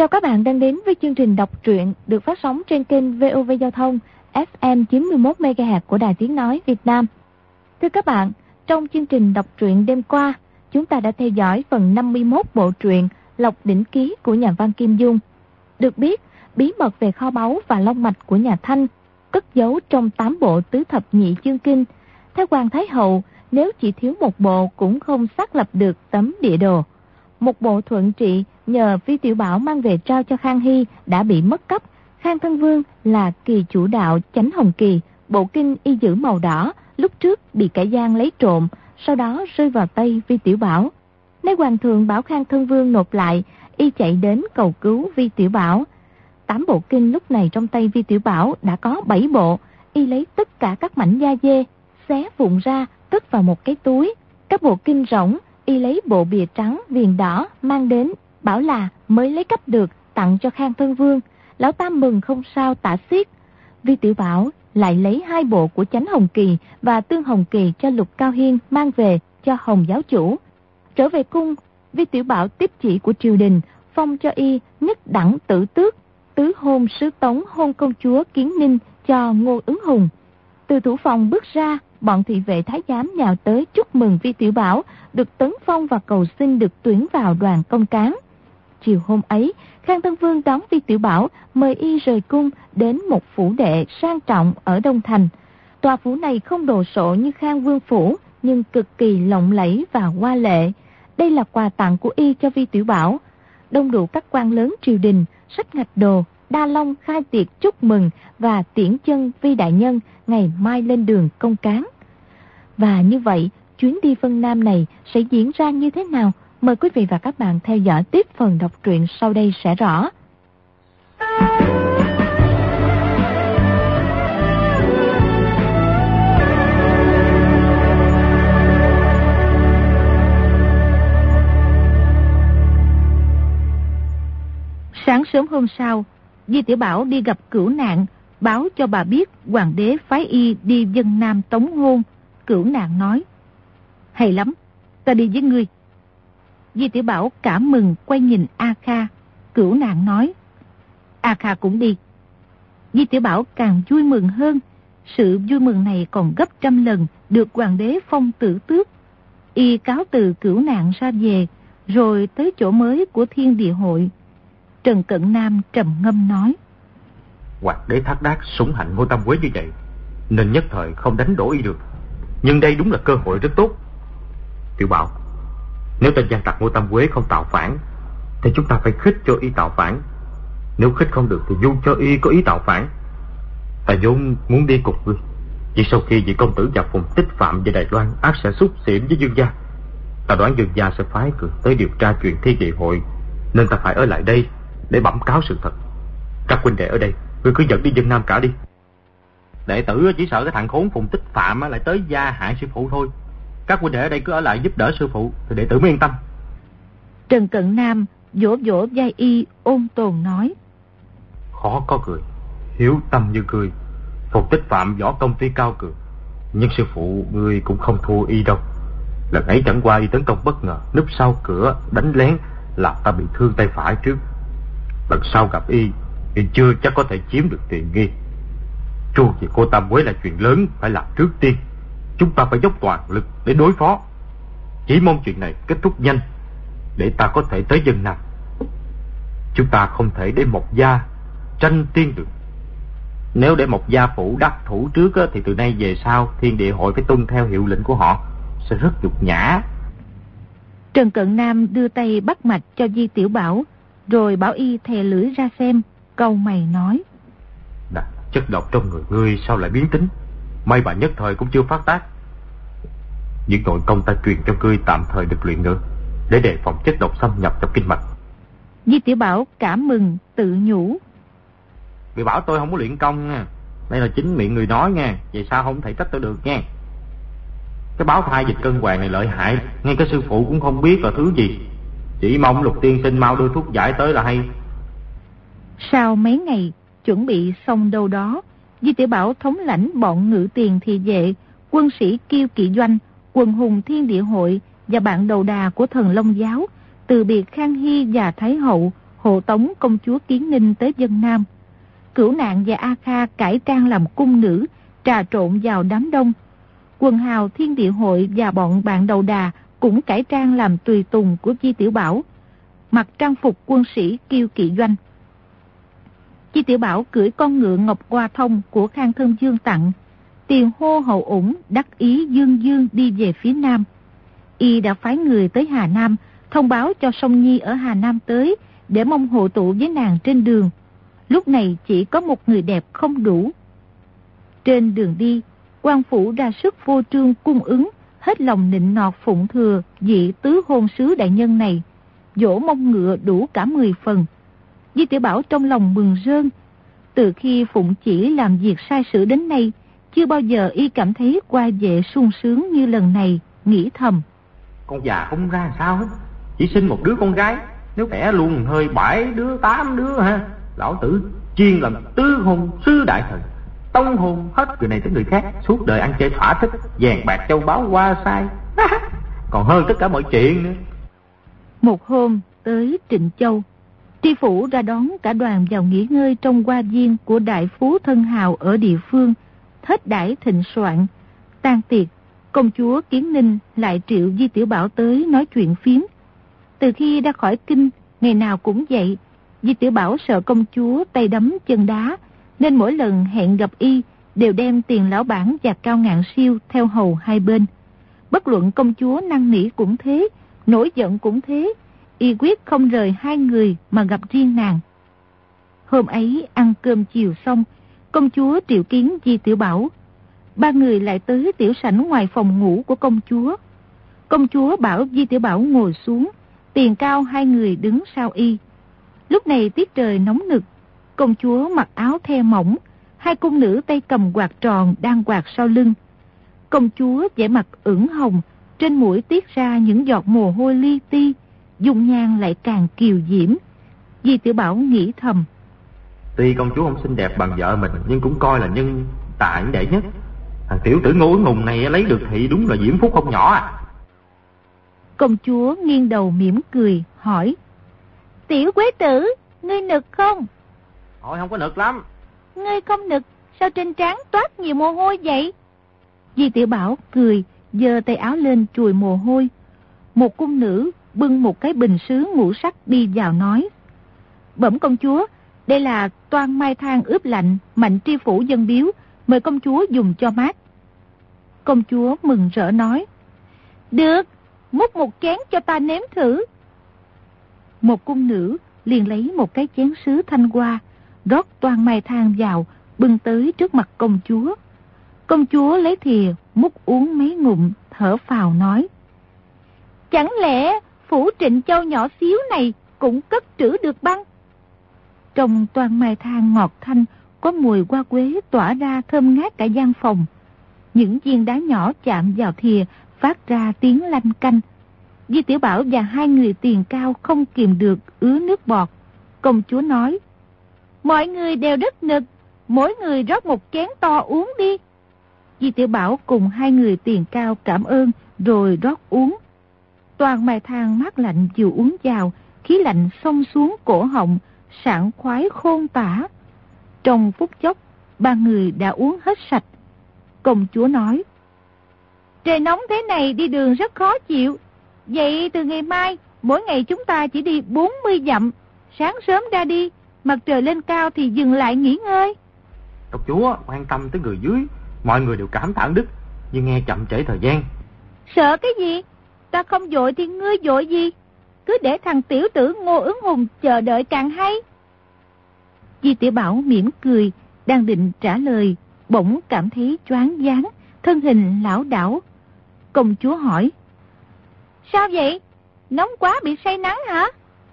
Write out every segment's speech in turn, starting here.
Chào các bạn đang đến với chương trình đọc truyện được phát sóng trên kênh VOV Giao thông FM 91 MHz của Đài Tiếng nói Việt Nam. Thưa các bạn, trong chương trình đọc truyện đêm qua, chúng ta đã theo dõi phần 51 bộ truyện Lộc Đỉnh Ký của nhà văn Kim Dung. Được biết, bí mật về kho báu và long mạch của nhà Thanh cất giấu trong 8 bộ tứ thập nhị chương kinh. Theo Hoàng Thái Hậu, nếu chỉ thiếu một bộ cũng không xác lập được tấm địa đồ. Một bộ thuận trị nhờ Vi Tiểu Bảo mang về trao cho Khang Hy đã bị mất cắp. Khang Thân Vương là kỳ chủ đạo Chánh Hồng Kỳ, bộ kinh y giữ màu đỏ, lúc trước bị kẻ gian lấy trộm, sau đó rơi vào tay Vi Tiểu Bảo. Nếu Hoàng thượng bảo Khang Thân Vương nộp lại, y chạy đến cầu cứu Vi Tiểu Bảo. 8 bộ kinh lúc này trong tay Vi Tiểu Bảo đã có 7 bộ, y lấy tất cả các mảnh da dê, xé vụn ra, cất vào một cái túi. Các bộ kinh rỗng, y lấy bộ bìa trắng viền đỏ mang đến, bảo là mới lấy cắp được, tặng cho Khang Thân Vương. Lão Tam mừng không sao tả xiết. Vi Tiểu Bảo lại lấy 2 bộ của Chánh Hồng Kỳ và Tương Hồng Kỳ cho Lục Cao Hiên mang về cho Hồng giáo chủ. Trở về cung, Vi Tiểu Bảo tiếp chỉ của triều đình, phong cho y nhất đẳng tử tước, tứ hôn sứ tống hôn công chúa Kiến Ninh cho Ngô Ứng Hùng. Từ thủ phòng bước ra, bọn thị vệ thái giám nhào tới chúc mừng Vi Tiểu Bảo được tấn phong và cầu xin được tuyển vào đoàn công cán. Chiều hôm ấy, Khang Thân Vương đón Vi Tiểu Bảo, mời y rời cung đến một phủ đệ sang trọng ở Đông Thành. Tòa phủ này không đồ sộ như Khang Vương phủ, nhưng cực kỳ lộng lẫy và hoa lệ. Đây là quà tặng của y cho Vi Tiểu Bảo. Đông đủ các quan lớn triều đình, sách ngạch đồ, đa long khai tiệc chúc mừng và tiễn chân Vi đại nhân ngày mai lên đường công cán. Và như vậy, chuyến đi Vân Nam này sẽ diễn ra như thế nào? Mời quý vị và các bạn theo dõi tiếp phần đọc truyện sau đây sẽ rõ. Sáng sớm hôm sau, Vi Tiểu Bảo đi gặp Cửu Nạn, báo cho bà biết hoàng đế phái y đi Vân Nam tống hôn. Cửu Nạn nói: hay lắm, ta đi với ngươi. Vi Tiểu Bảo cảm mừng quay nhìn A Kha. Cửu Nạn nói: A Kha cũng đi. Vi Tiểu Bảo càng vui mừng hơn. Sự vui mừng này còn gấp trăm lần được hoàng đế phong tử tước. Y cáo từ Cửu Nạn ra về, rồi tới chỗ mới của Thiên Địa Hội. Trần Cận Nam trầm ngâm nói: hoàng đế thác đác sủng hạnh Ngô Tam Quế như vậy, nên nhất thời không đánh đổ y được. Nhưng đây đúng là cơ hội rất tốt. Tiểu Bảo, nếu tên gian tặc Ngô Tam Quế không tạo phản, thì chúng ta phải khích cho y tạo phản. Nếu khích không được thì dung cho y có ý tạo phản. Ta vốn muốn đi cùng ngươi, chỉ sau khi vị công tử và Phùng Tích Phạm về Đài Loan ác sẽ xúc xỉm với Dương gia. Ta đoán Dương gia sẽ phái người tới điều tra chuyện Thiên Địa Hội, nên ta phải ở lại đây để bẩm cáo sự thật. Các huynh đệ ở đây, ngươi cứ dẫn đi Vân Nam cả đi. Đệ tử chỉ sợ cái thằng khốn Phùng Tích Phạm lại tới gia hại sư phụ thôi. Các huynh đệ ở đây cứ ở lại giúp đỡ sư phụ thì đệ tử mới yên tâm. Trần Cận Nam vỗ vỗ vai y ôn tồn nói: khó có người hiếu tâm như ngươi. Phùng Tích Phạm võ công tuy cao cường, nhưng sư phụ ngươi cũng không thua y đâu. Lần ấy chẳng qua y tấn công bất ngờ, núp sau cửa đánh lén, làm ta bị thương tay phải trước. Lần sau gặp y chưa chắc có thể chiếm được tiện nghi. Tru về cô Tam Quế là chuyện lớn phải làm trước tiên. Chúng ta phải dốc toàn lực để đối phó. Chỉ mong chuyện này kết thúc nhanh, để ta có thể tới Vân Nam. Chúng ta không thể để Mộc gia tranh tiên được. Nếu để Mộc gia phủ đắc thủ trước thì từ nay về sau Thiên Địa Hội phải tuân theo hiệu lệnh của họ, sẽ rất nhục nhã. Trần Cận Nam đưa tay bắt mạch cho Vi Tiểu Bảo, rồi bảo y thè lưỡi ra xem, cau mày nói: Đã, chất độc trong người ngươi sao lại biến tính? May bà nhất thời cũng chưa phát tác. Những nội công ta truyền cho ngươi tạm thời được luyện nữa, để đề phòng chất độc xâm nhập trong kinh mạch. Vi Tiểu Bảo cảm mừng tự nhủ: Người bảo tôi không có luyện công nha. Đây là chính miệng người nói nha, vậy sao không thể trách tôi được nha. Cái báo thai dịch cân hoàng này lợi hại, ngay cái sư phụ cũng không biết là thứ gì. Chỉ mong Lục tiên sinh mau đưa thuốc giải tới là hay. Sau mấy ngày chuẩn bị xong đâu đó, Vi Tiểu Bảo thống lãnh bọn ngự tiền thị vệ, quân sĩ Kiêu Kỵ Doanh, quần hùng Thiên Địa Hội và bạn đầu đà của Thần Long giáo, từ biệt Khang Hy và Thái Hậu, hộ tống công chúa Kiến Ninh tới Vân Nam. Cửu Nạn và A Kha cải trang làm cung nữ, trà trộn vào đám đông. Quần hào Thiên Địa Hội và bọn bạn đầu đà cũng cải trang làm tùy tùng của Chi Tiểu Bảo, mặc trang phục quân sĩ kiêu kỵ doanh. Chi Tiểu Bảo cưỡi con ngựa Ngọc Hoa Thông của Khang Thân Dương tặng, tiền hô hậu ủng, đắc ý dương dương đi về phía Nam. Y đã phái người tới Hà Nam, thông báo cho Song Nhi ở Hà Nam tới, để mong hội tụ với nàng trên đường. Lúc này chỉ có một người đẹp không đủ. Trên đường đi, quan phủ ra sức vô trương cung ứng, hết lòng nịnh nọt phụng thừa vị tứ hôn sứ đại nhân này, dỗ mông ngựa đủ cả 10 phần. Di Tiểu Bảo trong lòng mừng rơn. Từ khi phụng chỉ làm việc sai sử đến nay, chưa bao giờ y cảm thấy qua vệ sung sướng như lần này, nghĩ thầm. Con già không ra sao hết, chỉ sinh một đứa con gái, nếu đẻ luôn hơi 7 đứa 8 đứa ha. Lão tử chuyên làm tứ hôn sứ đại thần, tông hôn hết người này tới người khác, suốt đời ăn chơi thỏa thích, vàng bạc châu báu hoa sai, còn hơn tất cả mọi chuyện nữa. Một hôm tới Trịnh Châu, tri phủ ra đón cả đoàn vào nghỉ ngơi trong hoa viên của đại phú thân hào ở địa phương, hết đãi thịnh soạn. Tan tiệc, công chúa Kiến Ninh lại triệu Di Tiểu Bảo tới nói chuyện phiếm. Từ khi ra khỏi kinh, ngày nào cũng vậy. Di Tiểu Bảo sợ công chúa tay đấm chân đá, nên mỗi lần hẹn gặp y đều đem Tiền Lão Bản và Cao Ngạn Siêu theo hầu hai bên. Bất luận công chúa năn nỉ cũng thế, nổi giận cũng thế, y quyết không rời hai người mà gặp riêng nàng. Hôm ấy ăn cơm chiều xong, công chúa triệu kiến Di Tiểu Bảo. Ba người lại tới tiểu sảnh ngoài phòng ngủ của công chúa. Công chúa bảo Di Tiểu Bảo ngồi xuống, Tiền Cao hai người đứng sau y. Lúc này tiết trời nóng nực, công chúa mặc áo the mỏng, hai cung nữ tay cầm quạt tròn đang quạt sau lưng. Công chúa vẻ mặt ửng hồng, trên mũi tiết ra những giọt mồ hôi li ti, dung nhan lại càng kiều diễm. Di Tiểu Bảo nghĩ thầm. Tuy công chúa không xinh đẹp bằng vợ mình, nhưng cũng coi là nhân tài đệ nhất. Thằng tiểu tử Ngô Ứng Hùng này lấy được thì đúng là diễm phúc không nhỏ à. Công chúa nghiêng đầu mỉm cười, hỏi. Tiểu quế tử, ngươi nực không? Thôi không có nực lắm. Ngươi không nực, sao trên trán toát nhiều mồ hôi vậy? Di Tiểu Bảo cười, giơ tay áo lên chùi mồ hôi. Một cung nữ bưng một cái bình sứ ngũ sắc đi vào nói. Bẩm công chúa, đây là toan mai thang ướp lạnh Mạnh tri phủ dân biếu, mời công chúa dùng cho mát. Công chúa mừng rỡ nói. Được, múc một chén cho ta nếm thử. Một cung nữ liền lấy một cái chén sứ thanh hoa, rót toan mai thang vào, bưng tới trước mặt công chúa. Công chúa lấy thìa múc uống mấy ngụm, thở phào nói. Chẳng lẽ phủ Trịnh Châu nhỏ xíu này cũng cất trữ được băng? Trong toan mai thang ngọt thanh, có mùi hoa quế tỏa ra thơm ngát cả gian phòng. Những viên đá nhỏ chạm vào thìa phát ra tiếng lanh canh. Di Tiểu Bảo và hai người Tiền Cao không kìm được ứa nước bọt. Công chúa nói. Mọi người đều rất nực, mỗi người rót một chén to uống đi. Di Tiểu Bảo cùng hai người Tiền Cao cảm ơn rồi rót uống. Toàn mai thang mát lạnh vừa uống vào, khí lạnh xông xuống cổ họng, sảng khoái khôn tả. Trong phút chốc, ba người đã uống hết sạch. Công chúa nói. Trời nóng thế này đi đường rất khó chịu. Vậy từ ngày mai, mỗi ngày chúng ta chỉ đi 40 dặm. Sáng sớm ra đi, mặt trời lên cao thì dừng lại nghỉ ngơi. Công chúa quan tâm tới người dưới, mọi người đều cảm thán đức, nhưng nghe chậm trễ thời gian. Sợ cái gì? Ta không vội thì ngươi vội gì? Cứ để thằng tiểu tử Ngô Ứng Hùng chờ đợi càng hay. Di Tiểu Bảo mỉm cười, đang định trả lời, bỗng cảm thấy choáng váng, thân hình lảo đảo. Công chúa hỏi. Sao vậy? Nóng quá bị say nắng hả?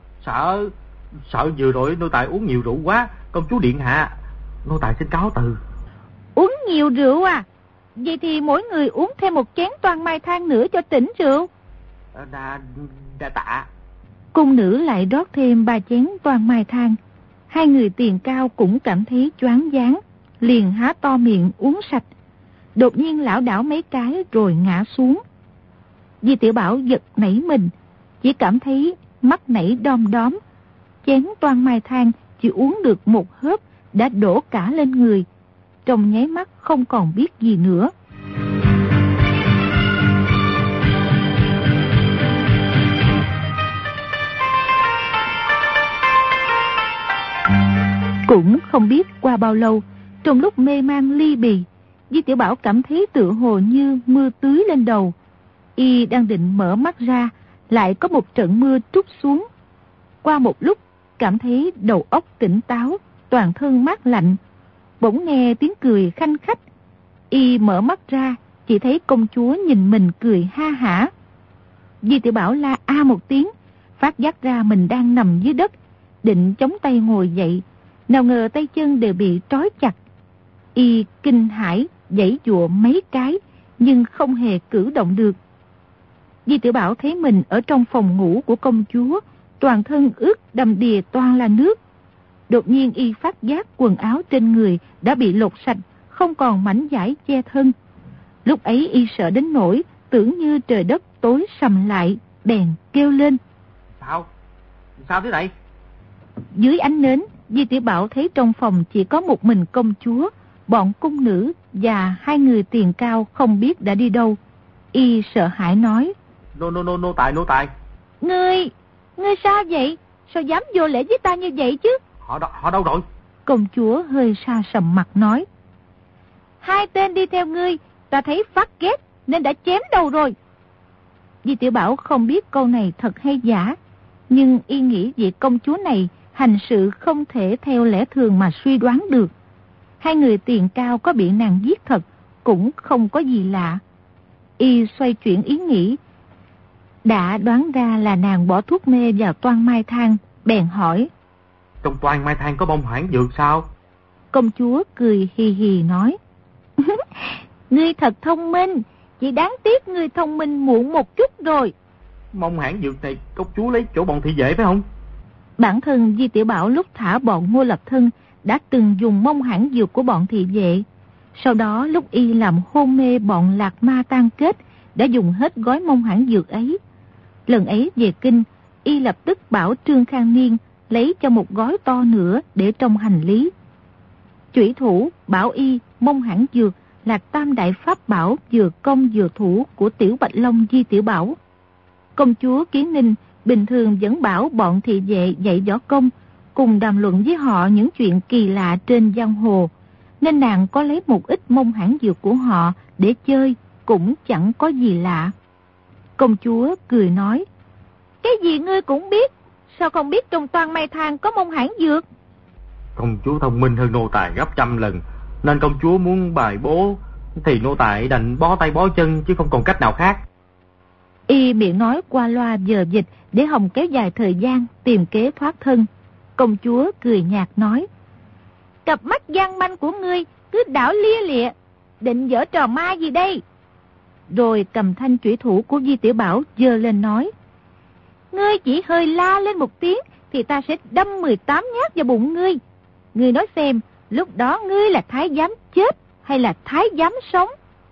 Sợ vừa rồi nô tài uống nhiều rượu quá. Công chúa điện hạ, nô tài xin cáo từ. Uống nhiều rượu à? Vậy thì mỗi người uống thêm một chén toan mai thang nữa cho tỉnh rượu. Đa tạ. Cung nữ lại rót thêm 3 chén toan mai thang. Hai người Tiền Cao cũng cảm thấy choáng váng, liền há to miệng uống sạch. Đột nhiên lảo đảo mấy cái rồi ngã xuống. Di Tiểu Bảo giật nảy mình, chỉ cảm thấy mắt nảy đom đóm, chén toan mai thang chỉ uống được một hớp đã đổ cả lên người. Trong nháy mắt không còn biết gì nữa. Cũng không biết qua bao lâu, trong lúc mê man ly bì, Di Tiểu Bảo cảm thấy tựa hồ như mưa tưới lên đầu. Y đang định mở mắt ra, lại có một trận mưa trút xuống. Qua một lúc, cảm thấy đầu óc tỉnh táo, toàn thân mát lạnh. Bỗng nghe tiếng cười khanh khách. Y mở mắt ra, chỉ thấy công chúa nhìn mình cười ha hả. Di Tiểu Bảo la a một tiếng, phát giác ra mình đang nằm dưới đất, định chống tay ngồi dậy. Nào ngờ tay chân đều bị trói chặt. Y kinh hãi giãy giụa mấy cái, nhưng không hề cử động được. Di Tiểu Bảo thấy mình ở trong phòng ngủ của công chúa, toàn thân ướt đầm đìa toàn là nước. Đột nhiên y phát giác quần áo trên người đã bị lột sạch, không còn mảnh vải che thân. Lúc ấy y sợ đến nỗi tưởng như trời đất tối sầm lại, bèn kêu lên. Sao thế này? Dưới ánh nến, Di Tiểu Bảo thấy trong phòng chỉ có một mình công chúa, bọn cung nữ và 2 người tiền cao không biết đã đi đâu. Y sợ hãi nói. Nô tài. Ngươi sao vậy? Sao dám vô lễ với ta như vậy chứ? Họ đâu rồi? Công chúa hơi sa sầm mặt nói. 2 tên đi theo ngươi, ta thấy phát ghét nên đã chém đầu rồi. Di Tiểu Bảo không biết câu này thật hay giả, nhưng y nghĩ vị công chúa này hành sự không thể theo lẽ thường mà suy đoán được. 2 người tiền cao có bị nàng giết thật cũng không có gì lạ. Y xoay chuyển ý nghĩ, đã đoán ra là nàng bỏ thuốc mê vào toan mai thang, bèn hỏi. Trong toan mai thang có bông hoảng dược sao? Công chúa cười hì hì nói. Ngươi thật thông minh, chỉ đáng tiếc ngươi thông minh muộn một chút rồi. Bông hoảng dược này công chúa lấy chỗ bọn thị vệ phải không? Bản thân Di Tiểu Bảo lúc thả bọn Ngô Lập Thân đã từng dùng mông hãn dược của bọn thị vệ. Sau đó lúc y làm hôn mê bọn Lạc Ma tan kết, đã dùng hết gói mông hãn dược ấy. Lần ấy về kinh, y lập tức bảo Trương Khang Niên lấy cho một gói to nữa để trong hành lý. Chủy thủ bảo y mông hãn dược là tam đại pháp bảo vừa công vừa thủ của Tiểu Bạch Long Di Tiểu Bảo. Công chúa Kiến Ninh bình thường vẫn bảo bọn thị vệ dạy võ công, cùng đàm luận với họ những chuyện kỳ lạ trên giang hồ, nên nàng có lấy một ít mông hãn dược của họ để chơi, cũng chẳng có gì lạ. Công chúa cười nói, cái gì ngươi cũng biết, sao không biết trong toan mai thang có mông hãn dược? Công chúa thông minh hơn nô tài gấp trăm lần, nên công chúa muốn bài bố thì nô tài đành bó tay bó chân chứ không còn cách nào khác. Y miệng nói qua loa vờ dịch để hòng kéo dài thời gian tìm kế thoát thân. Công chúa cười nhạt nói, cặp mắt gian manh của ngươi cứ đảo lia lịa, định giở trò ma gì đây? Rồi cầm thanh chủy thủ của Di Tiểu Bảo giơ lên nói, ngươi chỉ hơi la lên một tiếng thì ta sẽ đâm 18 nhát vào bụng ngươi. Ngươi nói xem, lúc đó ngươi là thái giám chết hay là thái giám sống?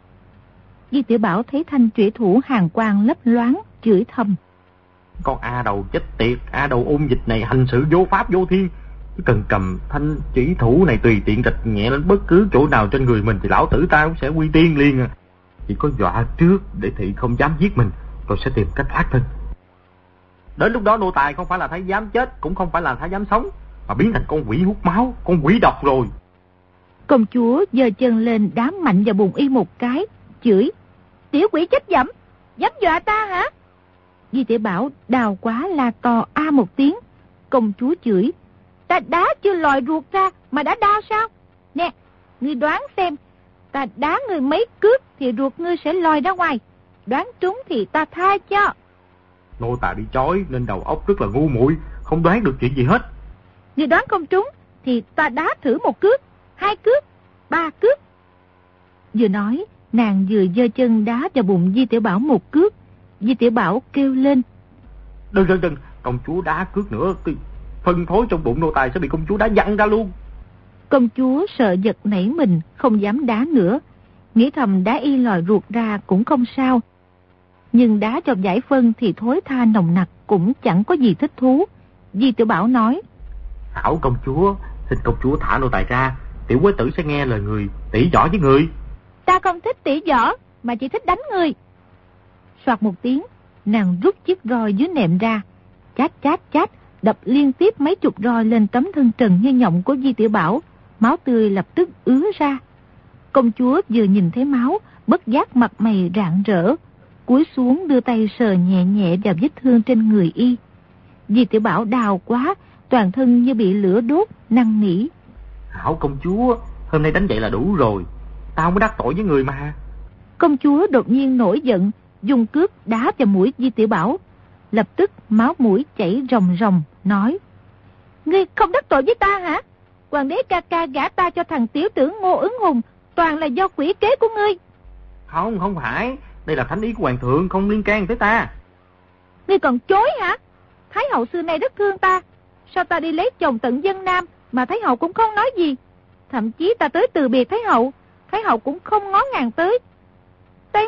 Di Tiểu Bảo thấy thanh chủy thủ hàn quang lấp loáng, chửi thầm, con A đầu chết tiệt, A đầu ôn dịch này hành sự vô pháp vô thiên. Chỉ cần cầm thanh chủy thủ này tùy tiện rạch nhẹ lên bất cứ chỗ nào trên người mình thì lão tử ta cũng sẽ quy tiên liền à. Chỉ có dọa trước để thị không dám giết mình, rồi sẽ tìm cách thoát thân. Đến lúc đó nô tài không phải là thái giám chết, cũng không phải là thái giám sống, mà biến thành con quỷ hút máu, con quỷ độc rồi. Công chúa giơ chân lên đá mạnh vào bụng y một cái, chửi, tiểu quỷ chết dẫm, dám dọa ta hả? Di Tiểu Bảo đào quá la to a một tiếng. Công chúa chửi, ta đá chưa lòi ruột ra mà đã đau sao? Nè, ngươi đoán xem, ta đá ngươi mấy cước thì ruột ngươi sẽ lòi ra ngoài, đoán trúng thì ta tha cho. Nô tài bị chói nên đầu óc rất là ngu muội, không đoán được chuyện gì hết. Ngươi đoán không trúng thì ta đá thử 1 cước, 2 cước, 3 cước. Vừa nói, nàng vừa giơ chân đá vào bụng Di Tiểu Bảo 1 cước. Di Tiểu Bảo kêu lên, Đừng, công chúa đá cước nữa, phân thối trong bụng nô tài sẽ bị công chúa đá văng ra luôn. Công chúa sợ giật nảy mình, không dám đá nữa, nghĩ thầm đá y lòi ruột ra cũng không sao. Nhưng đá cho giải phân thì thối tha nồng nặc cũng chẳng có gì thích thú. Di Tiểu Bảo nói, Hảo công chúa, xin công chúa thả nô tài ra, tiểu quế tử sẽ nghe lời người, tỉ võ với người. Ta không thích tỉ võ, mà chỉ thích đánh người. Soạt một tiếng, nàng rút chiếc roi dưới nệm ra, chát chát chát, đập liên tiếp mấy chục roi lên tấm thân trần như nhộng của Di Tiểu Bảo, máu tươi lập tức ứa ra. Công chúa vừa nhìn thấy máu, bất giác mặt mày rạng rỡ, cúi xuống đưa tay sờ nhẹ nhẹ vào vết thương trên người y. Di Tiểu Bảo đau quá, toàn thân như bị lửa đốt, năn nỉ. Hảo công chúa, hôm nay đánh vậy là đủ rồi, tao mới đắc tội với người mà. Công chúa đột nhiên nổi giận, dùng cước đá vào mũi Di Tiểu Bảo. Lập tức máu mũi chảy ròng ròng, nói: Ngươi không đắc tội với ta hả? Hoàng đế ca ca gả ta cho thằng tiểu tử Ngô Ứng Hùng, toàn là do quỷ kế của ngươi. Không phải, đây là thánh ý của hoàng thượng, không liên can tới ta. Ngươi còn chối hả? Thái hậu xưa nay rất thương ta, sao ta đi lấy chồng tận dân Nam mà Thái hậu cũng không nói gì. Thậm chí ta tới từ biệt Thái hậu cũng không ngó ngàng tới. Thái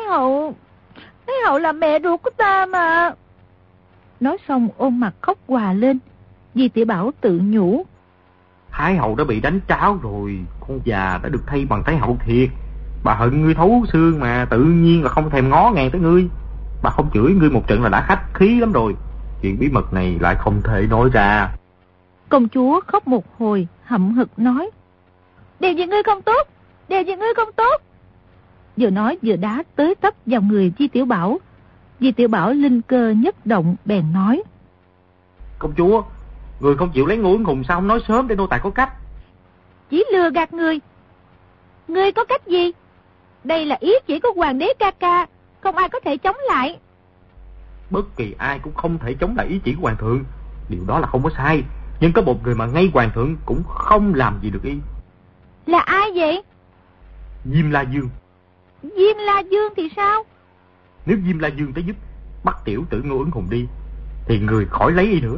hậu là mẹ ruột của ta mà. Nói xong ôm mặt khóc òa lên. Di Tiểu Bảo tự nhủ: Thái hậu đã bị đánh tráo rồi, con già đã được thay bằng thái hậu thiệt. Bà hận ngươi thấu xương mà, tự nhiên là không thèm ngó ngàng tới ngươi. Bà không chửi ngươi một trận là đã khách khí lắm rồi. Chuyện bí mật này lại không thể nói ra. Công chúa khóc một hồi, hậm hực nói: Điều gì ngươi không tốt. Vừa nói vừa đá tới tấp vào người Di Tiểu Bảo. Di Tiểu Bảo linh cơ nhất động, bèn nói: Công chúa, người không chịu lấy Ngô Ứng Hùng sao không nói sớm để nô tài có cách? Chỉ lừa gạt người. Ngươi có cách gì? Đây là ý chỉ của hoàng đế ca ca, không ai có thể chống lại. Bất kỳ ai cũng không thể chống lại ý chỉ của hoàng thượng, điều đó là không có sai. Nhưng có một người mà ngay hoàng thượng cũng không làm gì được y. Là ai vậy? Diêm La Dương. Diêm La Dương thì sao? Nếu Diêm La Dương tới giúp bắt tiểu tử Ngô Ứng Hùng đi, thì người khỏi lấy y nữa.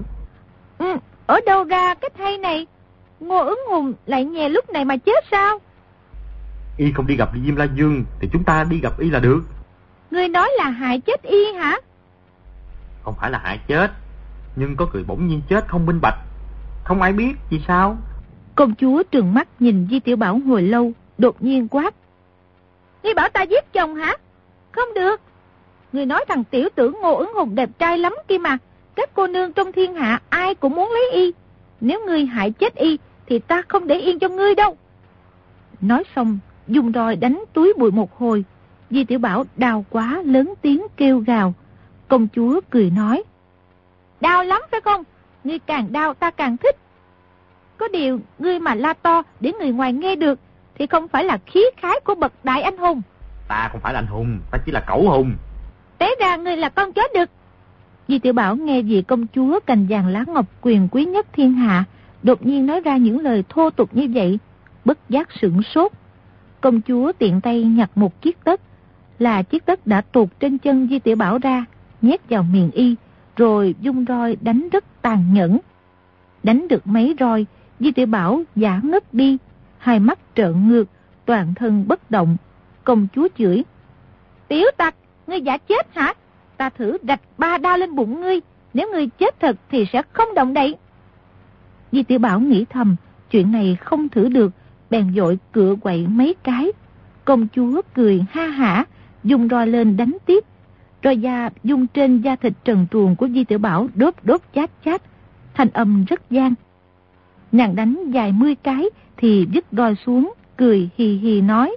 Ở đâu ra cách hay này? Ngô Ứng Hùng lại nhè lúc này mà chết sao? Y không đi gặp Diêm La Dương thì chúng ta đi gặp y là được. Ngươi nói là hại chết y hả? Không phải là hại chết, nhưng có người bỗng nhiên chết không minh bạch, không ai biết vì sao. Công chúa trừng mắt nhìn Di Tiểu Bảo hồi lâu, đột nhiên quát: Ngươi bảo ta giết chồng hả? Không được. Ngươi nói thằng tiểu tử Ngô Ứng Hùng đẹp trai lắm kia mà, các cô nương trong thiên hạ ai cũng muốn lấy y. Nếu ngươi hại chết y thì ta không để yên cho ngươi đâu. Nói xong dùng roi đánh túi bụi một hồi. Di Tiểu Bảo đau quá, lớn tiếng kêu gào. Công chúa cười nói: Đau lắm phải không? Ngươi càng đau ta càng thích. Có điều ngươi mà la to để người ngoài nghe được thì không phải là khí khái của bậc đại anh hùng. Ta không phải là anh hùng, ta chỉ là cẩu hùng. Té ra ngươi là con chó đực. Di Tiểu Bảo nghe vị công chúa cành vàng lá ngọc quyền quý nhất thiên hạ đột nhiên nói ra những lời thô tục như vậy, bất giác sửng sốt. Công chúa tiện tay nhặt một chiếc tất, là chiếc tất đã tuột trên chân Di Tiểu Bảo ra, nhét vào miệng y, rồi dung roi đánh rất tàn nhẫn. Đánh được mấy roi, Di Tiểu Bảo giả ngất đi, hai mắt trợn ngược, toàn thân bất động. Công chúa chửi: Tiểu tặc, ngươi giả chết hả? Ta thử rạch 3 đao lên bụng ngươi, nếu ngươi chết thật thì sẽ không động đậy. Di Tiểu Bảo nghĩ thầm, chuyện này không thử được, bèn vội cựa quậy mấy cái. Công chúa cười ha hả, dùng roi lên đánh tiếp. Roi da dung trên da thịt trần truồng của Di Tiểu Bảo đốt đốt chát chát, thanh âm rất gian. Nàng đánh vài 10 cái thì vứt roi xuống, cười hì hì nói: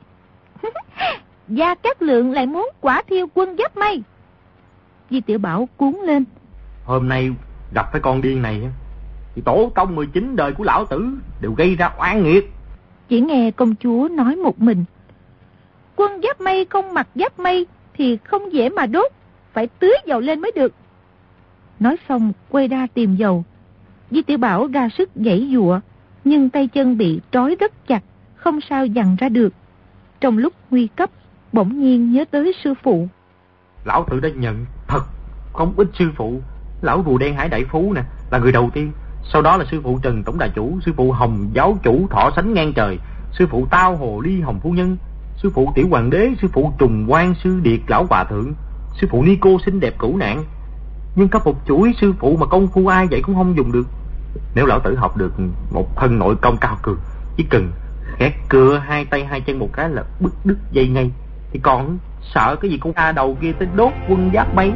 Gia Cát Lượng lại muốn quả thiêu quân Giáp Mây. Di Tiểu Bảo cuốn lên: Hôm nay gặp phải con điên này thì tổ tông 19 đời của lão tử đều gây ra oan nghiệt. Chỉ nghe công chúa nói một mình: Quân Giáp Mây không mặc giáp mây thì không dễ mà đốt, phải tưới dầu lên mới được. Nói xong quay ra tìm dầu. Di Tiểu Bảo ra sức giãy giụa, nhưng tay chân bị trói rất chặt, không sao dằn ra được. Trong lúc nguy cấp, bỗng nhiên nhớ tới sư phụ. Lão tử đã nhận thật không ít sư phụ. Lão rùa đen Hải Đại Phú nè là người đầu tiên, sau đó là sư phụ Trần Tổng Đà Chủ, sư phụ Hồng Giáo Chủ Thọ Sánh Ngang Trời, sư phụ Tao Hồ Ly Hồng Phu Nhân, sư phụ Tiểu Hoàng Đế, sư phụ Trùng Quan Sư Điệt Lão Hòa Thượng, sư phụ Ni Cô xinh đẹp cửu nạn. Nhưng có một chuỗi sư phụ mà công phu ai vậy cũng không dùng được. Nếu lão tử học được một thân nội công cao cường, chỉ cần khẽ cựa hai tay hai chân một cái là bứt đứt dây ngay, thì còn sợ cái gì con A đầu kia tới đốt quân giáp bay.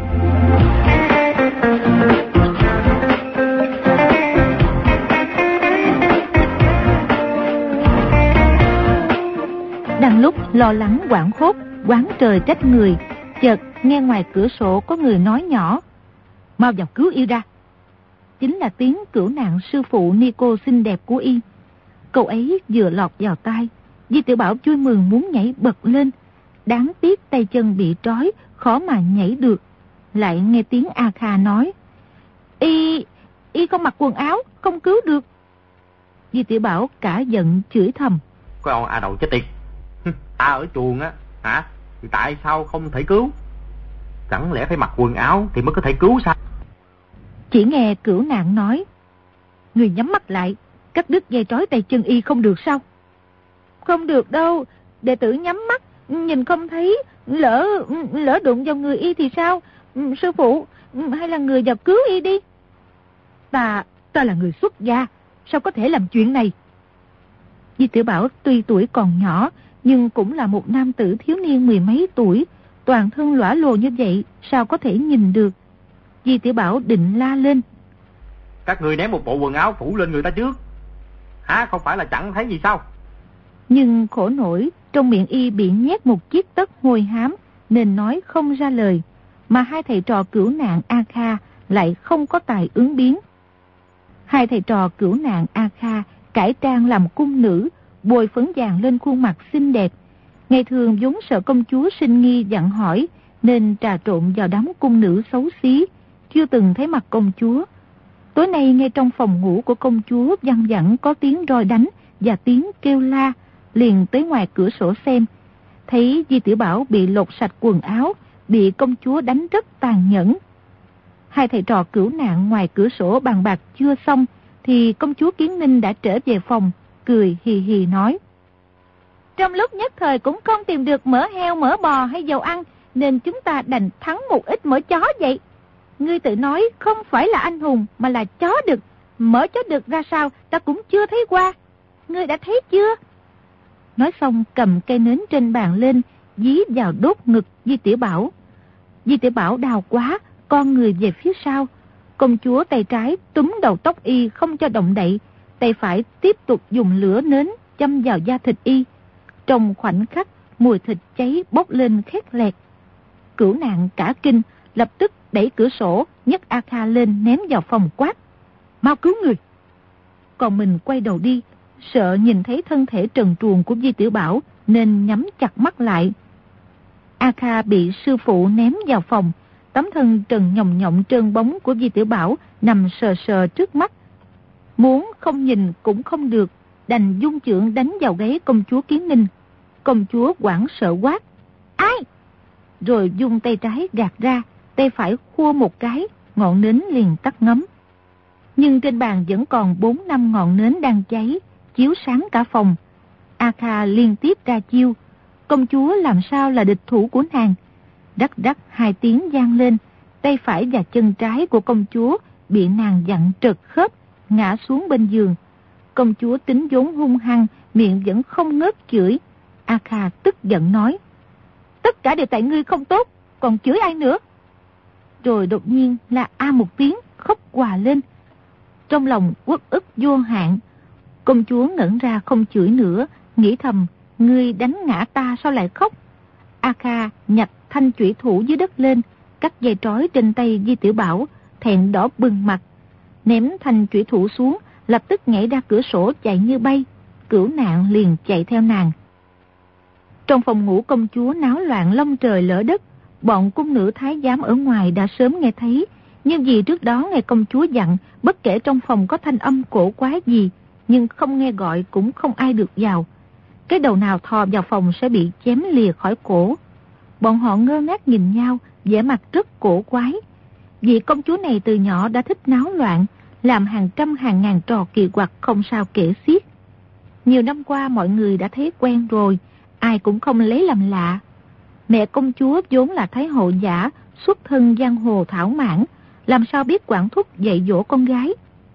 Đang lúc lo lắng hoảng hốt, oán trời trách người, chợt nghe ngoài cửa sổ có người nói nhỏ: "Mau vào cứu y ra." Chính là tiếng cửu nạn sư phụ Nico xinh đẹp của y. Câu ấy vừa lọt vào tai, Di Tiểu Bảo vui mừng muốn nhảy bật lên. Đáng tiếc tay chân bị trói, khó mà nhảy được. Lại nghe tiếng A Kha nói: Y không mặc quần áo, không cứu được. Di Tiểu Bảo cả giận chửi thầm: Cái ông A đầu chết tiệt, ta ở chuồng á hả, thì tại sao không thể cứu? Chẳng lẽ phải mặc quần áo thì mới có thể cứu sao? Chỉ nghe cửu nạn nói: "Người nhắm mắt lại, cắt đứt dây trói tay chân y không được sao?" "Không được đâu, đệ tử nhắm mắt nhìn không thấy, lỡ đụng vào người y thì sao? Sư phụ, hay là người vào cứu y đi." Ta là người xuất gia, sao có thể làm chuyện này?" Di Tiểu Bảo tuy tuổi còn nhỏ, nhưng cũng là một nam tử thiếu niên mười mấy tuổi, toàn thân lõa lồ như vậy, sao có thể nhìn được. Di Tiểu Bảo định la lên: "Các người ném một bộ quần áo phủ lên người ta trước, hả? Không phải là chẳng thấy gì sao?" Nhưng khổ nổi, trong miệng y bị nhét một chiếc tất hôi hám, nên nói không ra lời, mà hai thầy trò cửu nạn A Kha lại không có tài ứng biến. Hai thầy trò cửu nạn A Kha cải trang làm cung nữ, bôi phấn vàng lên khuôn mặt xinh đẹp. Ngày thường vốn sợ công chúa sinh nghi dặn hỏi, nên trà trộn vào đám cung nữ xấu xí, chưa từng thấy mặt công chúa. Tối nay ngay trong phòng ngủ của công chúa văng vẳng có tiếng roi đánh và tiếng kêu la, liền tới ngoài cửa sổ xem. Thấy Di Tiểu Bảo bị lột sạch quần áo, bị công chúa đánh rất tàn nhẫn. Hai thầy trò cửu nạn ngoài cửa sổ bàn bạc chưa xong, thì công chúa Kiến Ninh đã trở về phòng, cười hì hì nói: "Trong lúc nhất thời cũng không tìm được mỡ heo, mỡ bò hay dầu ăn, nên chúng ta đành thắng một ít mỡ chó vậy. Ngươi tự nói không phải là anh hùng mà là chó đực, mỡ chó đực ra sao ta cũng chưa thấy qua. Ngươi đã thấy chưa?" Nói xong cầm cây nến trên bàn lên, dí vào đốt ngực Di Tiểu Bảo. Di Tiểu Bảo đau quá, con người về phía sau. Công chúa tay trái túm đầu tóc y không cho động đậy, tay phải tiếp tục dùng lửa nến châm vào da thịt y. Trong khoảnh khắc, mùi thịt cháy bốc lên khét lẹt. Cửu nạn cả kinh, lập tức đẩy cửa sổ, nhấc A Kha lên ném vào phòng quát: "Mau cứu người!" Còn mình quay đầu đi, sợ nhìn thấy thân thể trần truồng của Di Tiểu Bảo nên nhắm chặt mắt lại. A Kha bị sư phụ ném vào phòng, tấm thân trần nhồng nhộng trơn bóng của Di Tiểu Bảo nằm sờ sờ trước mắt. Muốn không nhìn cũng không được, đành dung chưởng đánh vào gáy công chúa Kiến Ninh. Công chúa hoảng sợ quát: "Ai?" Rồi dung tay trái gạt ra, tay phải khua một cái, ngọn nến liền tắt ngấm. Nhưng trên bàn vẫn còn 4-5 ngọn nến đang cháy, chiếu sáng cả phòng. A Kha liên tiếp ra chiêu, công chúa làm sao là địch thủ của nàng. Đắc đắc hai tiếng vang lên, tay phải và chân trái của công chúa bị nàng dặn trật khớp, ngã xuống bên giường. Công chúa tính vốn hung hăng, miệng vẫn không ngớt chửi. A Kha tức giận nói: "Tất cả đều tại ngươi không tốt, còn chửi ai nữa?" Rồi đột nhiên là a một tiếng, khóc òa lên. Trong lòng uất ức vô hạn. Công chúa ngẩn ra không chửi nữa, nghĩ thầm: "Ngươi đánh ngã ta sao lại khóc?" A Kha nhặt thanh chủy thủ dưới đất lên, cắt dây trói trên tay Di Tiểu Bảo, thẹn đỏ bừng mặt, ném thanh chủy thủ xuống, lập tức nhảy ra cửa sổ chạy như bay. Cửu nạn liền chạy theo nàng. Trong phòng ngủ công chúa náo loạn long trời lỡ đất. Bọn cung nữ thái giám ở ngoài đã sớm nghe thấy, nhưng vì trước đó nghe công chúa dặn, bất kể trong phòng có thanh âm cổ quái gì, nhưng không nghe gọi cũng không ai được vào. Cái đầu nào thò vào phòng sẽ bị chém lìa khỏi cổ. Bọn họ ngơ ngác nhìn nhau, vẻ mặt rất cổ quái. Vì công chúa này từ nhỏ đã thích náo loạn, làm hàng trăm hàng ngàn trò kỳ quặc không sao kể xiết. Nhiều năm qua mọi người đã thấy quen rồi, ai cũng không lấy làm lạ. Mẹ công chúa vốn là thái hậu giả, xuất thân giang hồ thảo mãn, làm sao biết quản thúc dạy dỗ con gái.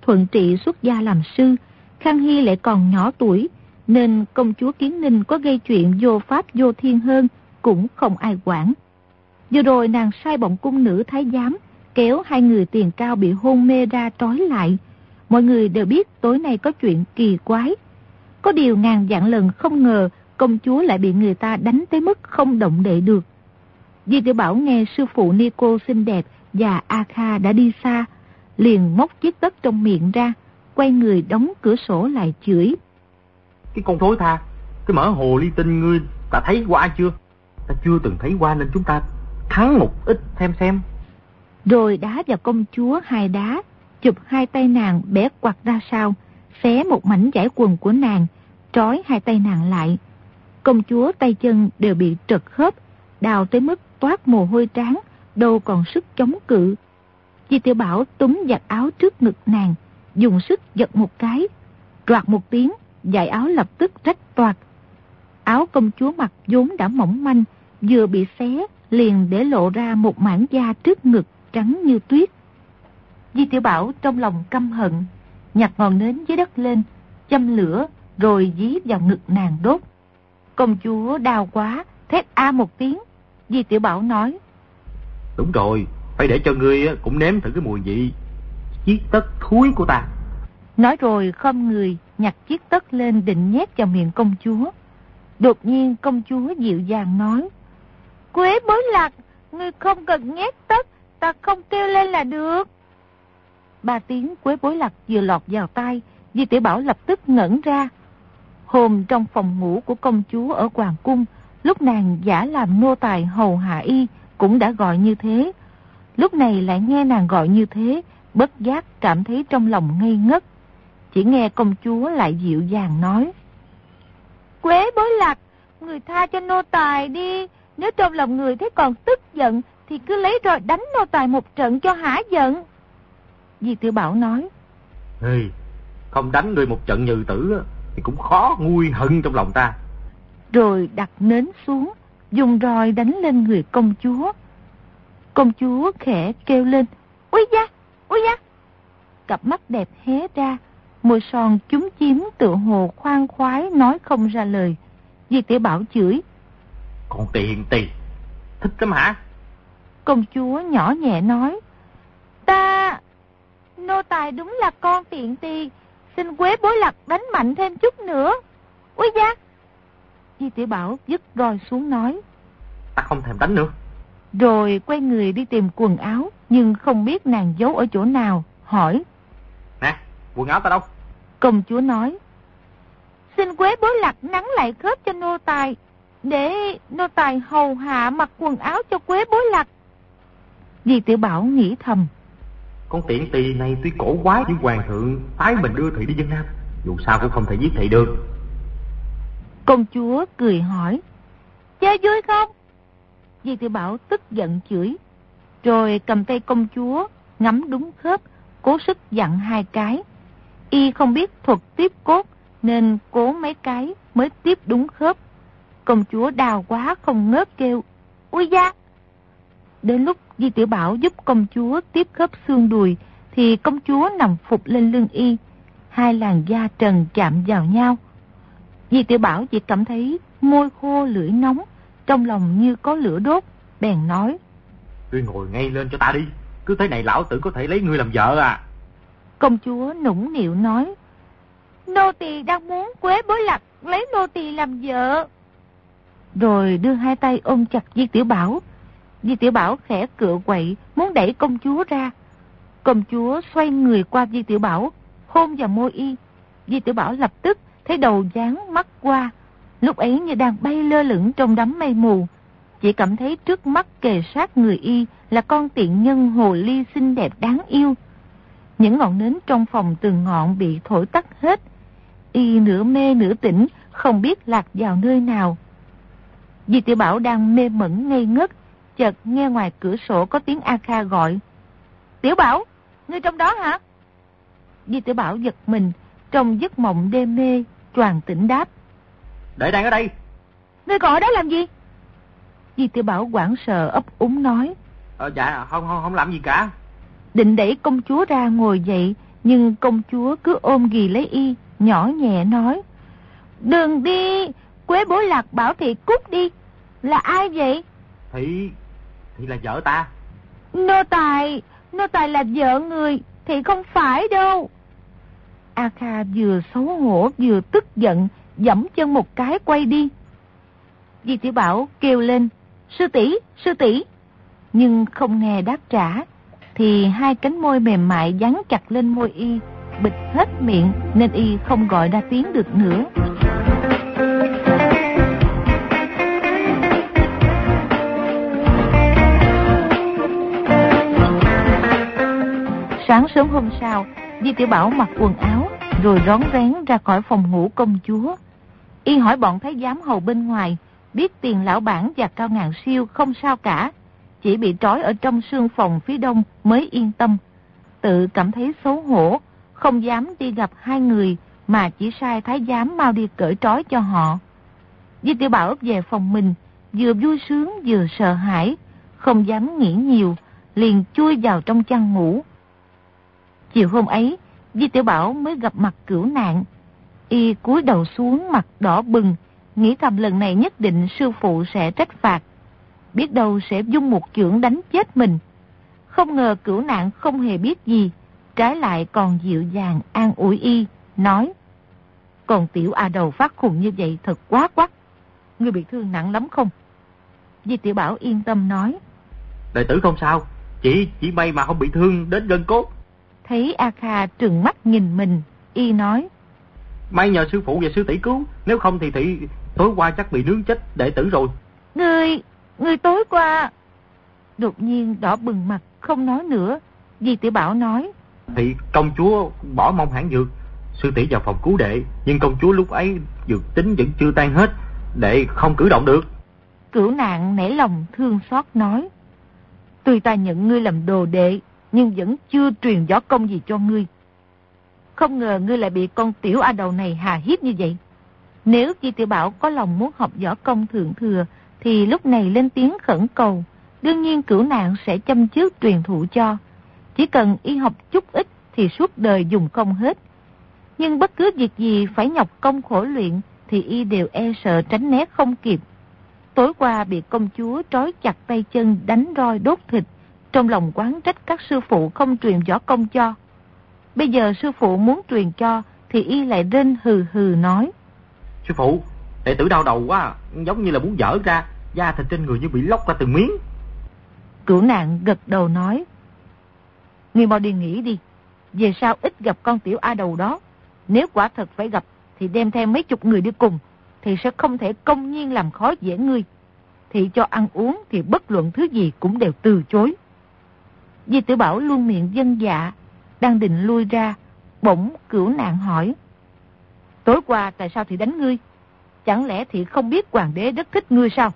Thuận Trị xuất gia làm sư, Khang Hy lại còn nhỏ tuổi, nên công chúa Kiến Ninh có gây chuyện vô pháp vô thiên hơn, cũng không ai quản. Vừa rồi nàng sai bọn cung nữ thái giám, kéo hai người Tiền Cao bị hôn mê ra trói lại. Mọi người đều biết tối nay có chuyện kỳ quái. Có điều ngàn vạn lần không ngờ công chúa lại bị người ta đánh tới mức không động đậy được. Di Tiểu Bảo nghe sư phụ Nico xinh đẹp và A Kha đã đi xa, liền móc chiếc tất trong miệng ra, quay người đóng cửa sổ lại chửi. Cái con thối tha, cái mỡ hồ ly tinh ngươi ta thấy qua chưa? Ta chưa từng thấy qua nên chúng ta thắng một ít xem. Rồi đá vào công chúa hai đá, chụp hai tay nàng bẻ quặt ra sau, xé một mảnh vải quần của nàng, trói hai tay nàng lại. Công chúa tay chân đều bị trật khớp, đau tới mức toát mồ hôi trán, đâu còn sức chống cự. Di Tiểu Bảo túm giặt áo trước ngực nàng, dùng sức giật một cái, đoạt một tiếng, dải áo lập tức rách toạc. Áo công chúa mặc vốn đã mỏng manh, vừa bị xé liền để lộ ra một mảng da trước ngực trắng như tuyết. Di Tiểu Bảo trong lòng căm hận, nhặt ngọn nến dưới đất lên, châm lửa rồi dí vào ngực nàng đốt. Công chúa đau quá, thét a một tiếng. Di Tiểu Bảo nói: Đúng rồi, phải để cho ngươi cũng nếm thử cái mùi vị chiếc tất thúi của ta. Nói rồi khom người nhặt chiếc tất lên định nhét vào miệng công chúa. Đột nhiên công chúa dịu dàng nói: Quế Bối Lạc, ngươi không cần nhét tất, ta không kêu lên là được. 3 tiếng Quế Bối Lạc vừa lọt vào tai, Di Tiểu Bảo lập tức ngẩn ra. Hôm trong phòng ngủ của công chúa ở hoàng cung, lúc nàng giả làm nô tài hầu hạ y cũng đã gọi như thế. Lúc này lại nghe nàng gọi như thế, bất giác cảm thấy trong lòng ngây ngất. Chỉ nghe công chúa lại dịu dàng nói: Quế Bối Lạc, người tha cho nô tài đi. Nếu trong lòng người thấy còn tức giận thì cứ lấy roi đánh nô tài một trận cho hả giận. Di Tiểu Bảo nói: Không đánh người một trận nhừ tử thì cũng khó nguôi hận trong lòng ta. Rồi đặt nến xuống, dùng roi đánh lên người công chúa. Công chúa khẽ kêu lên: Úi da, úi da. Cặp mắt đẹp hé ra, môi son chúm chím tựa hồ khoan khoái nói không ra lời. Di Tiểu Bảo chửi: Con tiện tì, thích lắm hả? Công chúa nhỏ nhẹ nói: Nô tài đúng là con tiện tì, xin Quế Bối Lạc đánh mạnh thêm chút nữa. Úi da. Di Tiểu Bảo dứt roi xuống nói: Ta không thèm đánh nữa. Rồi quay người đi tìm quần áo, nhưng không biết nàng giấu ở chỗ nào, hỏi: Nè, quần áo ta đâu? Công chúa nói: Xin Quế Bối Lạc nắn lại khớp cho nô tài, để nô tài hầu hạ mặc quần áo cho Quế Bối Lạc. Di Tiểu Bảo nghĩ thầm: Con tiện tỳ này tuy cổ quái nhưng hoàng thượng phái mình đưa thị đi Vân Nam, dù sao cũng không thể giết thị được. Công chúa cười hỏi: Chơi vui không? Di Tiểu Bảo tức giận chửi, rồi cầm tay công chúa ngắm đúng khớp, cố sức dặn 2 cái. Y không biết thuật tiếp cốt nên cố mấy cái mới tiếp đúng khớp. Công chúa đau quá không ngớt kêu: Ui da. Đến lúc Di Tiểu Bảo giúp công chúa tiếp khớp xương đùi thì công chúa nằm phục lên lưng y, 2 làn da trần chạm vào nhau. Di Tiểu Bảo chỉ cảm thấy môi khô lưỡi nóng, trong lòng như có lửa đốt, bèn nói: Ngươi ngồi ngay lên cho ta đi, cứ thế này lão tử có thể lấy ngươi làm vợ à? Công chúa nũng nịu nói: Nô tỳ đang muốn Quế Bối Lạc lấy nô tỳ làm vợ. Rồi đưa 2 tay ôm chặt Di Tiểu Bảo. Di Tiểu Bảo khẽ cựa quậy muốn đẩy công chúa ra. Công chúa xoay người qua Di Tiểu Bảo, hôn vào môi y. Di Tiểu Bảo lập tức thấy đầu dáng mắt qua, lúc ấy như đang bay lơ lửng trong đám mây mù. Chỉ cảm thấy trước mắt kề sát người y là con tiện nhân hồ ly xinh đẹp đáng yêu. Những ngọn nến trong phòng từng ngọn bị thổi tắt hết. Y nửa mê nửa tỉnh, không biết lạc vào nơi nào. Di Tiểu Bảo đang mê mẩn ngây ngất, chợt nghe ngoài cửa sổ có tiếng A Kha gọi: Tiểu Bảo, ngươi trong đó hả? Di Tiểu Bảo giật mình, trong giấc mộng đê mê, choàng tỉnh đáp: Đệ đang ở đây. Ngươi gọi đó làm gì? Di Tiểu Bảo hoảng sợ ấp úng nói: Dạ không làm gì cả. Định đẩy công chúa ra ngồi dậy, Nhưng công chúa cứ ôm ghì lấy y, nhỏ nhẹ nói: "Đừng đi, Quế Bối Lạc bảo thị cút đi." "Là ai vậy?" Thị là vợ ta." Nô tài là vợ người, thì không phải đâu." A Kha vừa xấu hổ vừa tức giận, giẫm chân một cái quay đi. Di Tiểu Bảo kêu lên: Sư tỷ." Nhưng không nghe đáp trả, thì hai cánh môi mềm mại dán chặt lên môi y, bịt hết miệng, nên y không gọi ra tiếng được nữa. Sáng sớm hôm sau, Di Tiểu Bảo mặc quần áo rồi rón rén ra khỏi phòng ngủ công chúa. Y hỏi bọn thái giám hầu bên ngoài, biết Tiền Lão Bản và Cao Ngàn Siêu không sao cả, chỉ bị trói ở trong sương phòng phía đông mới yên tâm. Tự cảm thấy xấu hổ, không dám đi gặp hai người, mà chỉ sai thái giám mau đi cởi trói cho họ. Di Tiểu Bảo về phòng mình, vừa vui sướng vừa sợ hãi, không dám nghĩ nhiều, liền chui vào trong chăn ngủ. Chiều hôm ấy, Di Tiểu Bảo mới gặp mặt Cửu Nạn. Y cúi đầu xuống, mặt đỏ bừng, nghĩ thầm lần này nhất định sư phụ sẽ trách phạt, biết đâu sẽ vung một chưởng đánh chết mình. Không ngờ Cửu Nạn không hề biết gì, trái lại còn dịu dàng an ủi y, nói: "Còn tiểu A Đầu phát khùng như vậy thật quá quắc. Ngươi bị thương nặng lắm không?" Di Tiểu Bảo yên tâm nói: "Đệ tử không sao, chỉ may mà không bị thương đến gân cốt." Thấy A Kha trừng mắt nhìn mình, y nói: "May nhờ sư phụ và sư tỷ cứu, nếu không thì thị tối qua chắc bị nướng chết đệ tử rồi." Ngươi tối qua..." Đột nhiên đỏ bừng mặt không nói nữa. Di Tiểu Bảo nói: "Thì công chúa bỏ mông hãng dược, sư tỷ vào phòng cứu đệ, nhưng công chúa lúc ấy dược tính vẫn chưa tan hết, đệ không cử động được." Cửu Nạn nảy lòng thương xót nói: "Tuy ta nhận ngươi làm đồ đệ, nhưng vẫn chưa truyền võ công gì cho ngươi. Không ngờ ngươi lại bị con tiểu A Đầu này hà hiếp như vậy." Nếu Di Tiểu Bảo có lòng muốn học võ công thượng thừa, thì lúc này lên tiếng khẩn cầu. Đương nhiên Cửu Nạn sẽ chăm trước truyền thụ cho. Chỉ cần y học chút ít thì suốt đời dùng không hết. Nhưng bất cứ việc gì phải nhọc công khổ luyện thì y đều e sợ tránh né không kịp. Tối qua bị công chúa trói chặt tay chân, đánh roi đốt thịt, trong lòng oán trách các sư phụ không truyền võ công cho. Bây giờ sư phụ muốn truyền cho thì y lại rên hừ hừ nói: "Sư phụ, đệ tử đau đầu quá, giống như là muốn vỡ ra, da thịt trên người như bị lóc ra từng miếng." Cửu Nạn gật đầu nói: "Ngươi mau đi nghỉ đi, về sau ít gặp con tiểu A Đầu đó. Nếu quả thật phải gặp thì đem theo mấy chục người đi cùng, thì sẽ không thể công nhiên làm khó dễ ngươi. Thì cho ăn uống thì bất luận thứ gì cũng đều từ chối." Di Tiểu Bảo luôn miệng vâng dạ, đang định lui ra, bỗng Cửu Nạn hỏi: "Tối qua tại sao thì đánh ngươi? Chẳng lẽ thì không biết hoàng đế rất thích ngươi sao?"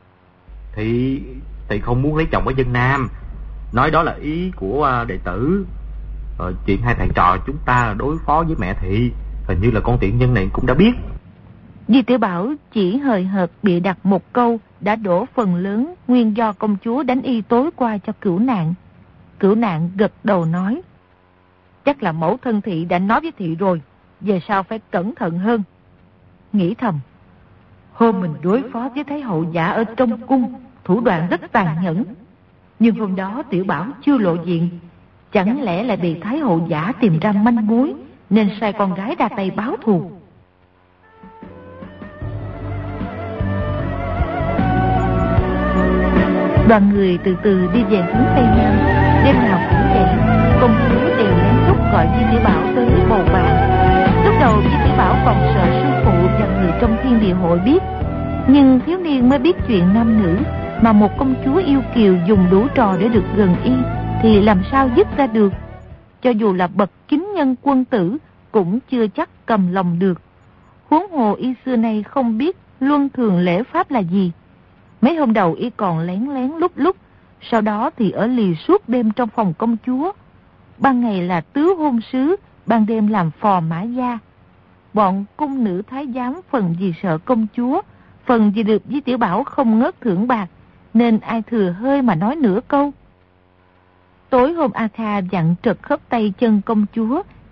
Thì không muốn lấy chồng ở dân Nam, nói đó là ý của đệ tử. Chuyện hai thầy trò chúng ta đối phó với mẹ thị, hình như là con tiện nhân này cũng đã biết. Di Tiểu Bảo chỉ hời hợt bịa đặt một câu đã đổ phần lớn nguyên do công chúa đánh y tối qua cho Cửu Nạn. Cửu Nạn gật đầu nói: "Chắc là mẫu thân thị đã nói với thị rồi, về sau phải cẩn thận hơn." Nghĩ thầm: hôm mình đối phó với Thái hậu giả ở trong cung, thủ đoạn rất tàn nhẫn. Nhưng hôm đó Tiểu Bảo chưa lộ diện, chẳng lẽ lại bị Thái hậu giả tìm ra manh mối, nên sai con gái ra tay báo thù. Đoàn người từ từ đi về hướng Tây Nam. Đêm nào cũng vậy, công chúa đều lén lút gọi Di Tiểu Bảo tới bầu bạn. Lúc đầu Di Tiểu Bảo còn sợ sư phụ và người trong Thiên Địa hội biết, nhưng thiếu niên mới biết chuyện nam nữ, mà một công chúa yêu kiều dùng đủ trò để được gần y, thì làm sao dứt ra được. Cho dù là bậc chính nhân quân tử cũng chưa chắc cầm lòng được. Huống hồ y xưa nay không biết luân thường lễ pháp là gì. Mấy hôm đầu y còn lén lén lúc lúc, sau đó thì ở lì suốt đêm trong phòng công chúa. Ban ngày là tứ hôn sứ, ban đêm làm phò mã gia. Bọn cung nữ thái giám phần vì sợ công chúa, phần vì được Di Tiểu Bảo không ngớt thưởng bạc, nên ai thừa hơi mà nói nửa câu. Tối hôm A Kha dặn trật khớp tay chân công chúa,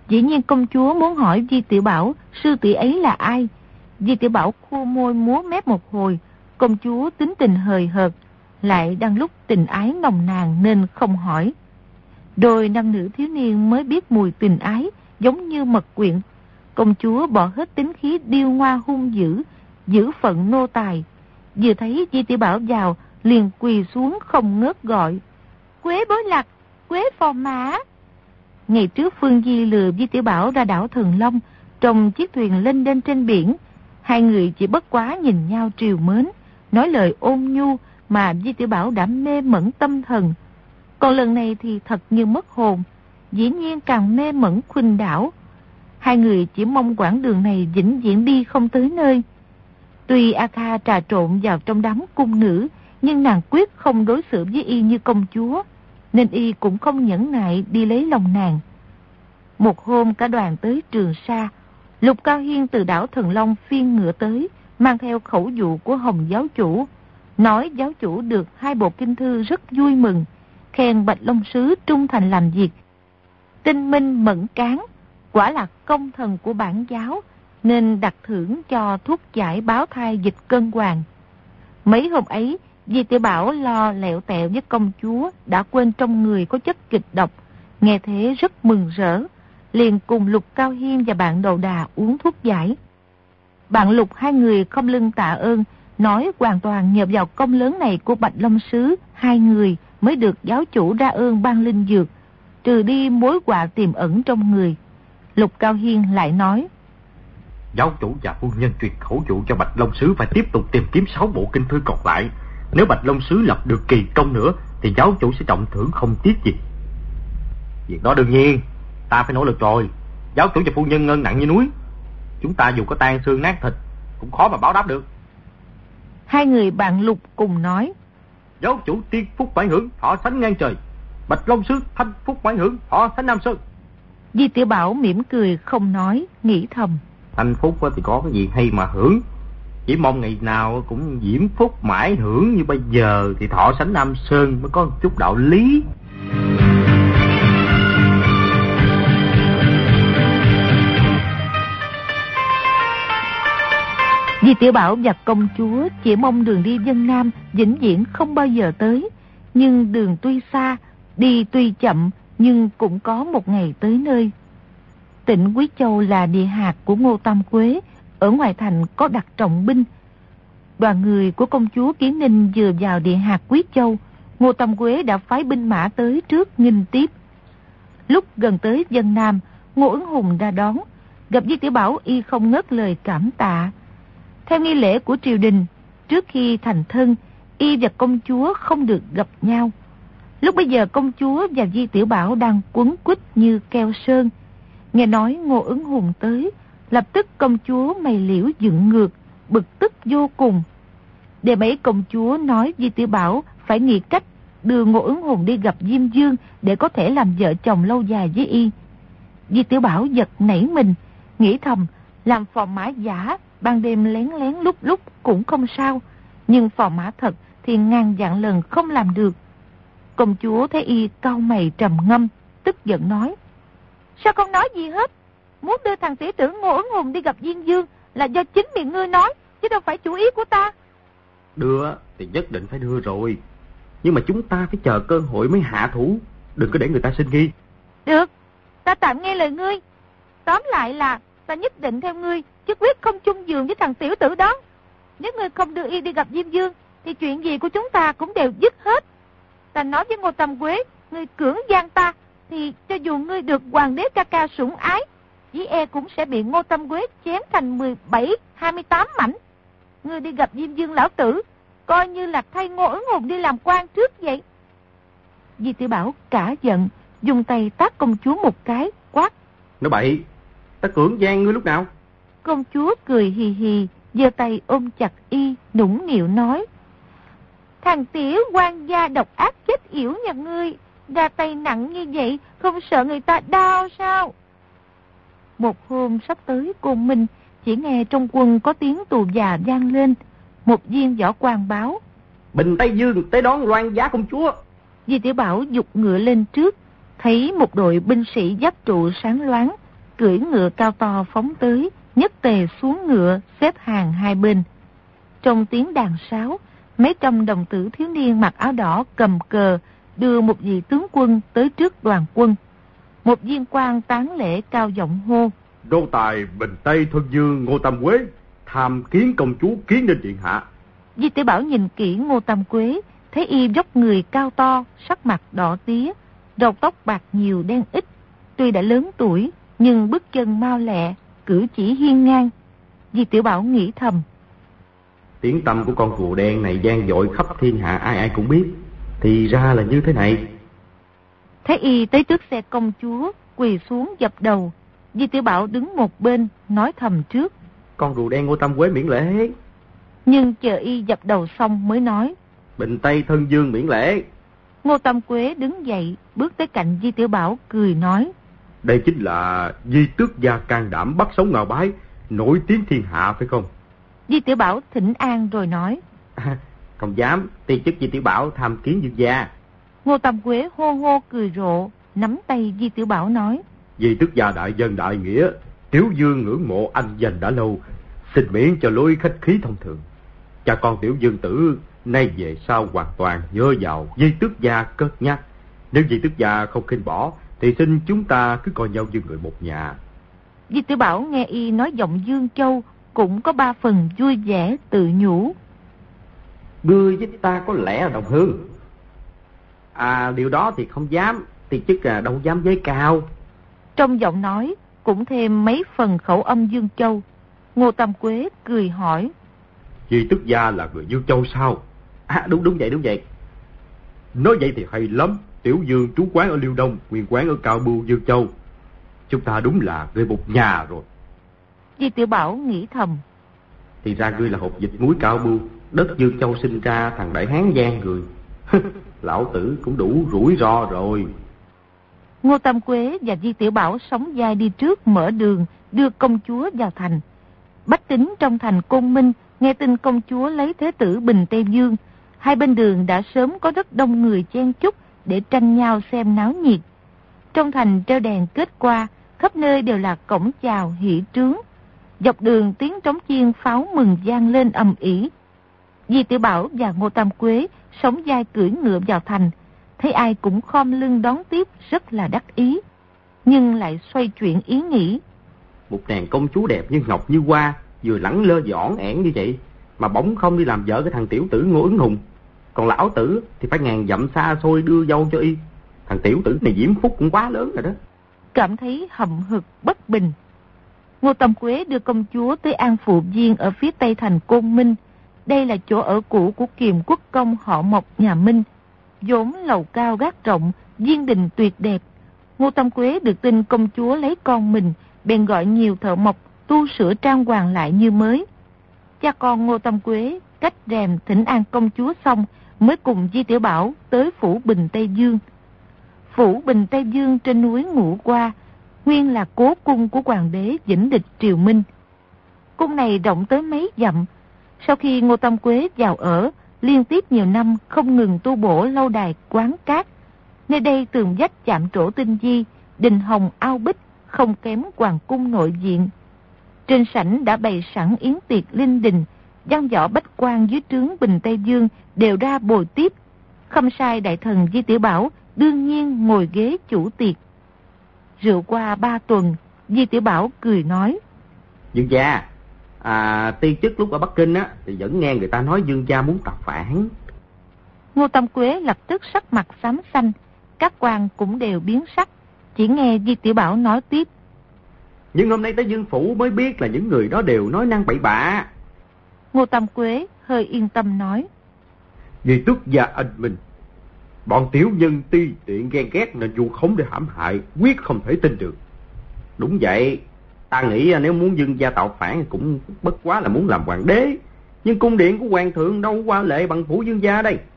Dĩ nhiên công chúa muốn hỏi Di Tiểu Bảo sư tỷ ấy là ai. Di Tiểu Bảo khô môi múa mép một hồi. Công chúa tính tình hời hợt, lại đang lúc tình ái nồng nàn nên không hỏi. Đôi nam nữ thiếu niên mới biết mùi tình ái, giống như mật quyện. Công chúa bỏ hết tính khí điêu ngoa hung dữ, giữ phận nô tài. Vừa thấy Di Tiểu Bảo vào, liền quỳ xuống không ngớt gọi: Quế Bối Lạc, Quế Phò Mã. Ngày trước Phương Di lừa Di Tiểu Bảo ra đảo Thần Long, trong chiếc thuyền lênh đênh trên biển. Hai người chỉ bất quá nhìn nhau trìu mến, nói lời ôn nhu mà Di Tiểu Bảo đã mê mẩn tâm thần. Còn lần này thì thật như mất hồn, dĩ nhiên càng mê mẩn khuynh đảo. Hai người chỉ mong quãng đường này vĩnh viễn đi không tới nơi. Tuy A Kha trà trộn vào trong đám cung nữ, nhưng nàng quyết không đối xử với y như công chúa, nên y cũng không nhẫn nại đi lấy lòng nàng. Một hôm cả đoàn tới Trường Sa, Lục Cao Hiên từ đảo Thần Long phiên ngựa tới, mang theo khẩu dụ của Hồng giáo chủ, nói giáo chủ được 2 bộ kinh thư rất vui mừng, khen Bạch Long sứ trung thành làm việc, tinh minh mẫn cán, quả là công thần của bản giáo, nên đặt thưởng cho thuốc giải báo thai dịch cân hoàng. Mấy hôm ấy, Di Tiểu Bảo lo lẹo tẹo với công chúa, đã quên trong người có chất kịch độc, nghe thế rất mừng rỡ, liền cùng Lục Cao Hiên và bạn Đầu Đà uống thuốc giải. Bạn Lục hai người không lưng tạ ơn, nói hoàn toàn nhờ vào công lớn này của Bạch Long sứ, hai người mới được giáo chủ ra ơn ban linh dược, trừ đi mối họa tiềm ẩn trong người. Lục Cao Hiên lại nói: Giáo chủ và phu nhân truyền khẩu dụ cho Bạch Long sứ phải tiếp tục tìm kiếm 6 bộ kinh thư còn lại. Nếu Bạch Long sứ lập được kỳ công nữa thì giáo chủ sẽ trọng thưởng không tiếc gì. Việc đó đương nhiên ta phải nỗ lực rồi. Giáo chủ và phu nhân ngân nặng như núi, chúng ta dù có tan xương nát thịt cũng khó mà báo đáp được. Hai người bạn Lục cùng nói: Giáo chủ tiên phúc mãn hưởng, thọ sánh ngang trời. Bạch Long sứ thanh phúc mãn hưởng, thọ sánh Nam Sơn. Di Tiểu Bảo mỉm cười không nói, nghĩ thầm: Thanh phúc thì có cái gì hay mà hưởng, chỉ mong ngày nào cũng diễm phúc mãi hưởng như bây giờ thì thọ sánh Nam Sơn mới có một chút đạo lý. Di Tiểu Bảo và công chúa chỉ mong đường đi Vân Nam vĩnh viễn không bao giờ tới, nhưng đường tuy xa, đi tuy chậm, nhưng cũng có một ngày tới nơi. Tỉnh Quý Châu là địa hạt của Ngô Tam Quế, ở ngoài thành có đặt trọng binh. Đoàn người của công chúa Kiến Ninh vừa vào địa hạt Quý Châu, Ngô Tam Quế đã phái binh mã tới trước nghinh tiếp. Lúc gần tới Vân Nam, Ngô Ứng Hùng ra đón, gặp Di Tiểu Bảo y không ngớt lời cảm tạ. Theo nghi lễ của triều đình, trước khi thành thân, y và công chúa không được gặp nhau. Lúc bây giờ công chúa và Di Tiểu Bảo đang quấn quýt như keo sơn. Nghe nói Ngô Ứng Hùng tới, lập tức công chúa mày liễu dựng ngược, bực tức vô cùng. Để mấy công chúa nói Di Tiểu Bảo phải nghĩ cách đưa Ngô Ứng Hùng đi gặp Diêm Dương để có thể làm vợ chồng lâu dài với y. Di Tiểu Bảo giật nảy mình, nghĩ thầm làm phò mã giả, ban đêm lén lén lúc lúc cũng không sao, nhưng phò mã thật thì ngàn vạn lần không làm được. Công chúa thấy y cau mày trầm ngâm, tức giận nói: Sao không nói gì hết? Muốn đưa thằng sĩ tử Ngô Ứng Hùng đi gặp Diêm Dương là do chính miệng ngươi nói, chứ đâu phải chủ ý của ta. Đưa thì nhất định phải đưa rồi, nhưng mà chúng ta phải chờ cơ hội mới hạ thủ, đừng có để người ta sinh nghi. Được, ta tạm nghe lời ngươi. Tóm lại là ta nhất định theo ngươi, chứ quyết không chung giường với thằng tiểu tử đó. Nếu ngươi không đưa y đi gặp Diêm Dương thì chuyện gì của chúng ta cũng đều dứt hết. Ta nói với Ngô Tam Quế, ngươi cưỡng gian ta thì cho dù ngươi được hoàng đế ca ca sủng ái, dĩ e cũng sẽ bị Ngô Tam Quế chém thành 17-28 mảnh. Ngươi đi gặp Diêm Dương lão tử, coi như là thay Ngô Ứng Hùng đi làm quan trước vậy. Di Tiểu Bảo cả giận, dùng tay tát công chúa một cái, quát: Nói bậy, ta cưỡng gian ngươi lúc nào? Công chúa cười hì hì, giơ tay ôm chặt y, nũng nịu nói: Thằng tiểu quan gia độc ác chết yểu nhà ngươi, ra tay nặng như vậy, không sợ người ta đau sao? Một hôm sắp tới Côn Minh, chỉ nghe trong quân có tiếng tù già vang lên. Một viên võ quan báo: Bình Tây Dương tới đón Loan giá công chúa. Di Tiểu Bảo giục ngựa lên trước, thấy một đội binh sĩ giáp trụ sáng loáng, cưỡi ngựa cao to phóng tới, nhất tề xuống ngựa, xếp hàng hai bên. Trong tiếng đàn sáo, mấy trăm đồng tử thiếu niên mặc áo đỏ cầm cờ đưa một vị tướng quân tới trước đoàn quân. Một viên quan tán lễ cao giọng hô: Đô tài Bình Tây Thân Dương Ngô Tam Quế tham kiến công chúa Kiến Ninh điện hạ. Di Tiểu Bảo nhìn kỹ Ngô Tam Quế, thấy y dốc người cao to, sắc mặt đỏ tía, râu tóc bạc nhiều đen ít. Tuy đã lớn tuổi, nhưng bước chân mau lẹ, cử chỉ hiên ngang. Di Tiểu Bảo nghĩ thầm: Tiếng tăm của con rùa đen này vang dội khắp thiên hạ, ai ai cũng biết. Thì ra là như thế này. Thấy y tới trước xe công chúa, quỳ xuống dập đầu. Di Tiểu Bảo đứng một bên, nói thầm trước: Con rùa đen Ngô Tam Quế miễn lễ. Nhưng chờ y dập đầu xong mới nói: Bình Tây Thân Dương miễn lễ. Ngô Tam Quế đứng dậy, bước tới cạnh Di Tiểu Bảo, cười nói: Đây chính là Di Tước gia can đảm bắt sống Ngao Bái, nổi tiếng thiên hạ phải không? Di Tiểu Bảo thỉnh an rồi nói: Không dám, ti chức Di Tiểu Bảo tham kiến Dương gia. Ngô Tam Quế hô hô cười rộ, nắm tay Di Tiểu Bảo nói: Di Tước gia đại dân đại nghĩa, Tiểu Dương ngưỡng mộ anh dành đã lâu, xin miễn cho lối khách khí thông thường. Cha con Tiểu Dương tử nay về sau hoàn toàn nhớ vào Di Tước gia cất nhắc. Nếu Di Tước gia không khinh bỏ thì xin chúng ta cứ coi nhau như người một nhà. Di Tiểu Bảo nghe y nói giọng Dương Châu, cũng có ba phần vui vẻ tự nhủ: Ngươi với ta có lẽ là đồng hương. Điều đó thì không dám, thì chức đâu dám giới cao. Trong giọng nói cũng thêm mấy phần khẩu âm Dương Châu. Ngô Tam Quế cười hỏi: Di Tước gia là người Dương Châu sao? Đúng vậy. Nói vậy thì hay lắm. Tiểu Dương trú quán ở Liêu Đông, nguyên quán ở Cao Bưu Dương Châu. Chúng ta đúng là người một nhà rồi. Di Tiểu Bảo nghĩ thầm: Thì ra ngươi là hột dịch muối Cao Bưu, đất Dương Châu sinh ra thằng Đại Hán gian người. Lão tử cũng đủ rủi ro rồi. Ngô Tam Quế và Di Tiểu Bảo sóng vai đi trước mở đường, đưa công chúa vào thành. Bách tính trong thành Côn Minh nghe tin công chúa lấy thế tử Bình Tây Dương, hai bên đường đã sớm có rất đông người chen chúc để tranh nhau xem náo nhiệt. Trong thành treo đèn kết qua, khắp nơi đều là cổng chào hỷ trướng. Dọc đường tiếng trống chiên pháo mừng vang lên ầm ĩ. Di Tiểu Bảo và Ngô Tam Quế sóng vai cưỡi ngựa vào thành, thấy ai cũng khom lưng đón tiếp, rất là đắc ý, nhưng lại xoay chuyển ý nghĩ. Một nàng công chúa đẹp như ngọc như hoa, vừa lẳng lơ giỏn ẻn như vậy, mà bỗng không đi làm vợ cái thằng tiểu tử Ngô Ứng Hùng. Còn lão tử thì phải ngàn dặm xa xôi đưa dâu cho y. Thằng tiểu tử này diễm phúc cũng quá lớn rồi đó. Cảm thấy hậm hực bất bình, Ngô Tam Quế đưa công chúa tới An Phụ Viên ở phía tây thành Côn Minh. Đây là chỗ ở cũ của Kiềm Quốc công họ Mộc nhà Minh, vốn lầu cao gác rộng, viên đình tuyệt đẹp. Ngô Tam Quế được tin công chúa lấy con mình, bèn gọi nhiều thợ mộc tu sửa trang hoàng lại như mới. Cha con Ngô Tam Quế cách rèm thỉnh an công chúa xong, mới cùng Di Tiểu Bảo tới phủ Bình Tây Dương. Phủ Bình Tây Dương trên núi Ngũ Qua, nguyên là cố cung của hoàng đế Vĩnh Địch triều Minh. Cung này rộng tới mấy dặm. Sau khi Ngô Tam Quế vào ở, liên tiếp nhiều năm không ngừng tu bổ lâu đài quán cát. Nơi đây tường vách chạm trổ tinh di, đình hồng ao bích, không kém hoàng cung nội viện. Trên sảnh đã bày sẵn yến tiệc linh đình, văn võ bách quan dưới trướng Bình Tây Dương đều ra bồi tiếp. Khâm sai đại thần Di Tiểu Bảo đương nhiên ngồi ghế chủ tiệc. Rượu qua 3 tuần, Di Tiểu Bảo cười nói: Dương gia, ti chức lúc ở Bắc Kinh á thì vẫn nghe người ta nói Dương gia muốn tạo phản. Ngô Tam Quế lập tức sắc mặt xám xanh, các quan cũng đều biến sắc. Chỉ nghe Di Tiểu Bảo nói tiếp: Nhưng hôm nay tới Dương phủ mới biết là những người đó đều nói năng bậy bạ. Ngô Tam Quế hơi yên tâm nói: Vì tước gia anh minh, bọn tiểu nhân ti tiện ghen ghét nên vu khống để hãm hại, quyết không thể tin được. Đúng vậy, ta nghĩ nếu muốn Dương gia tạo phản thì cũng bất quá là muốn làm hoàng đế. Nhưng cung điện của hoàng thượng đâu qua lệ bằng phủ Dương gia đây.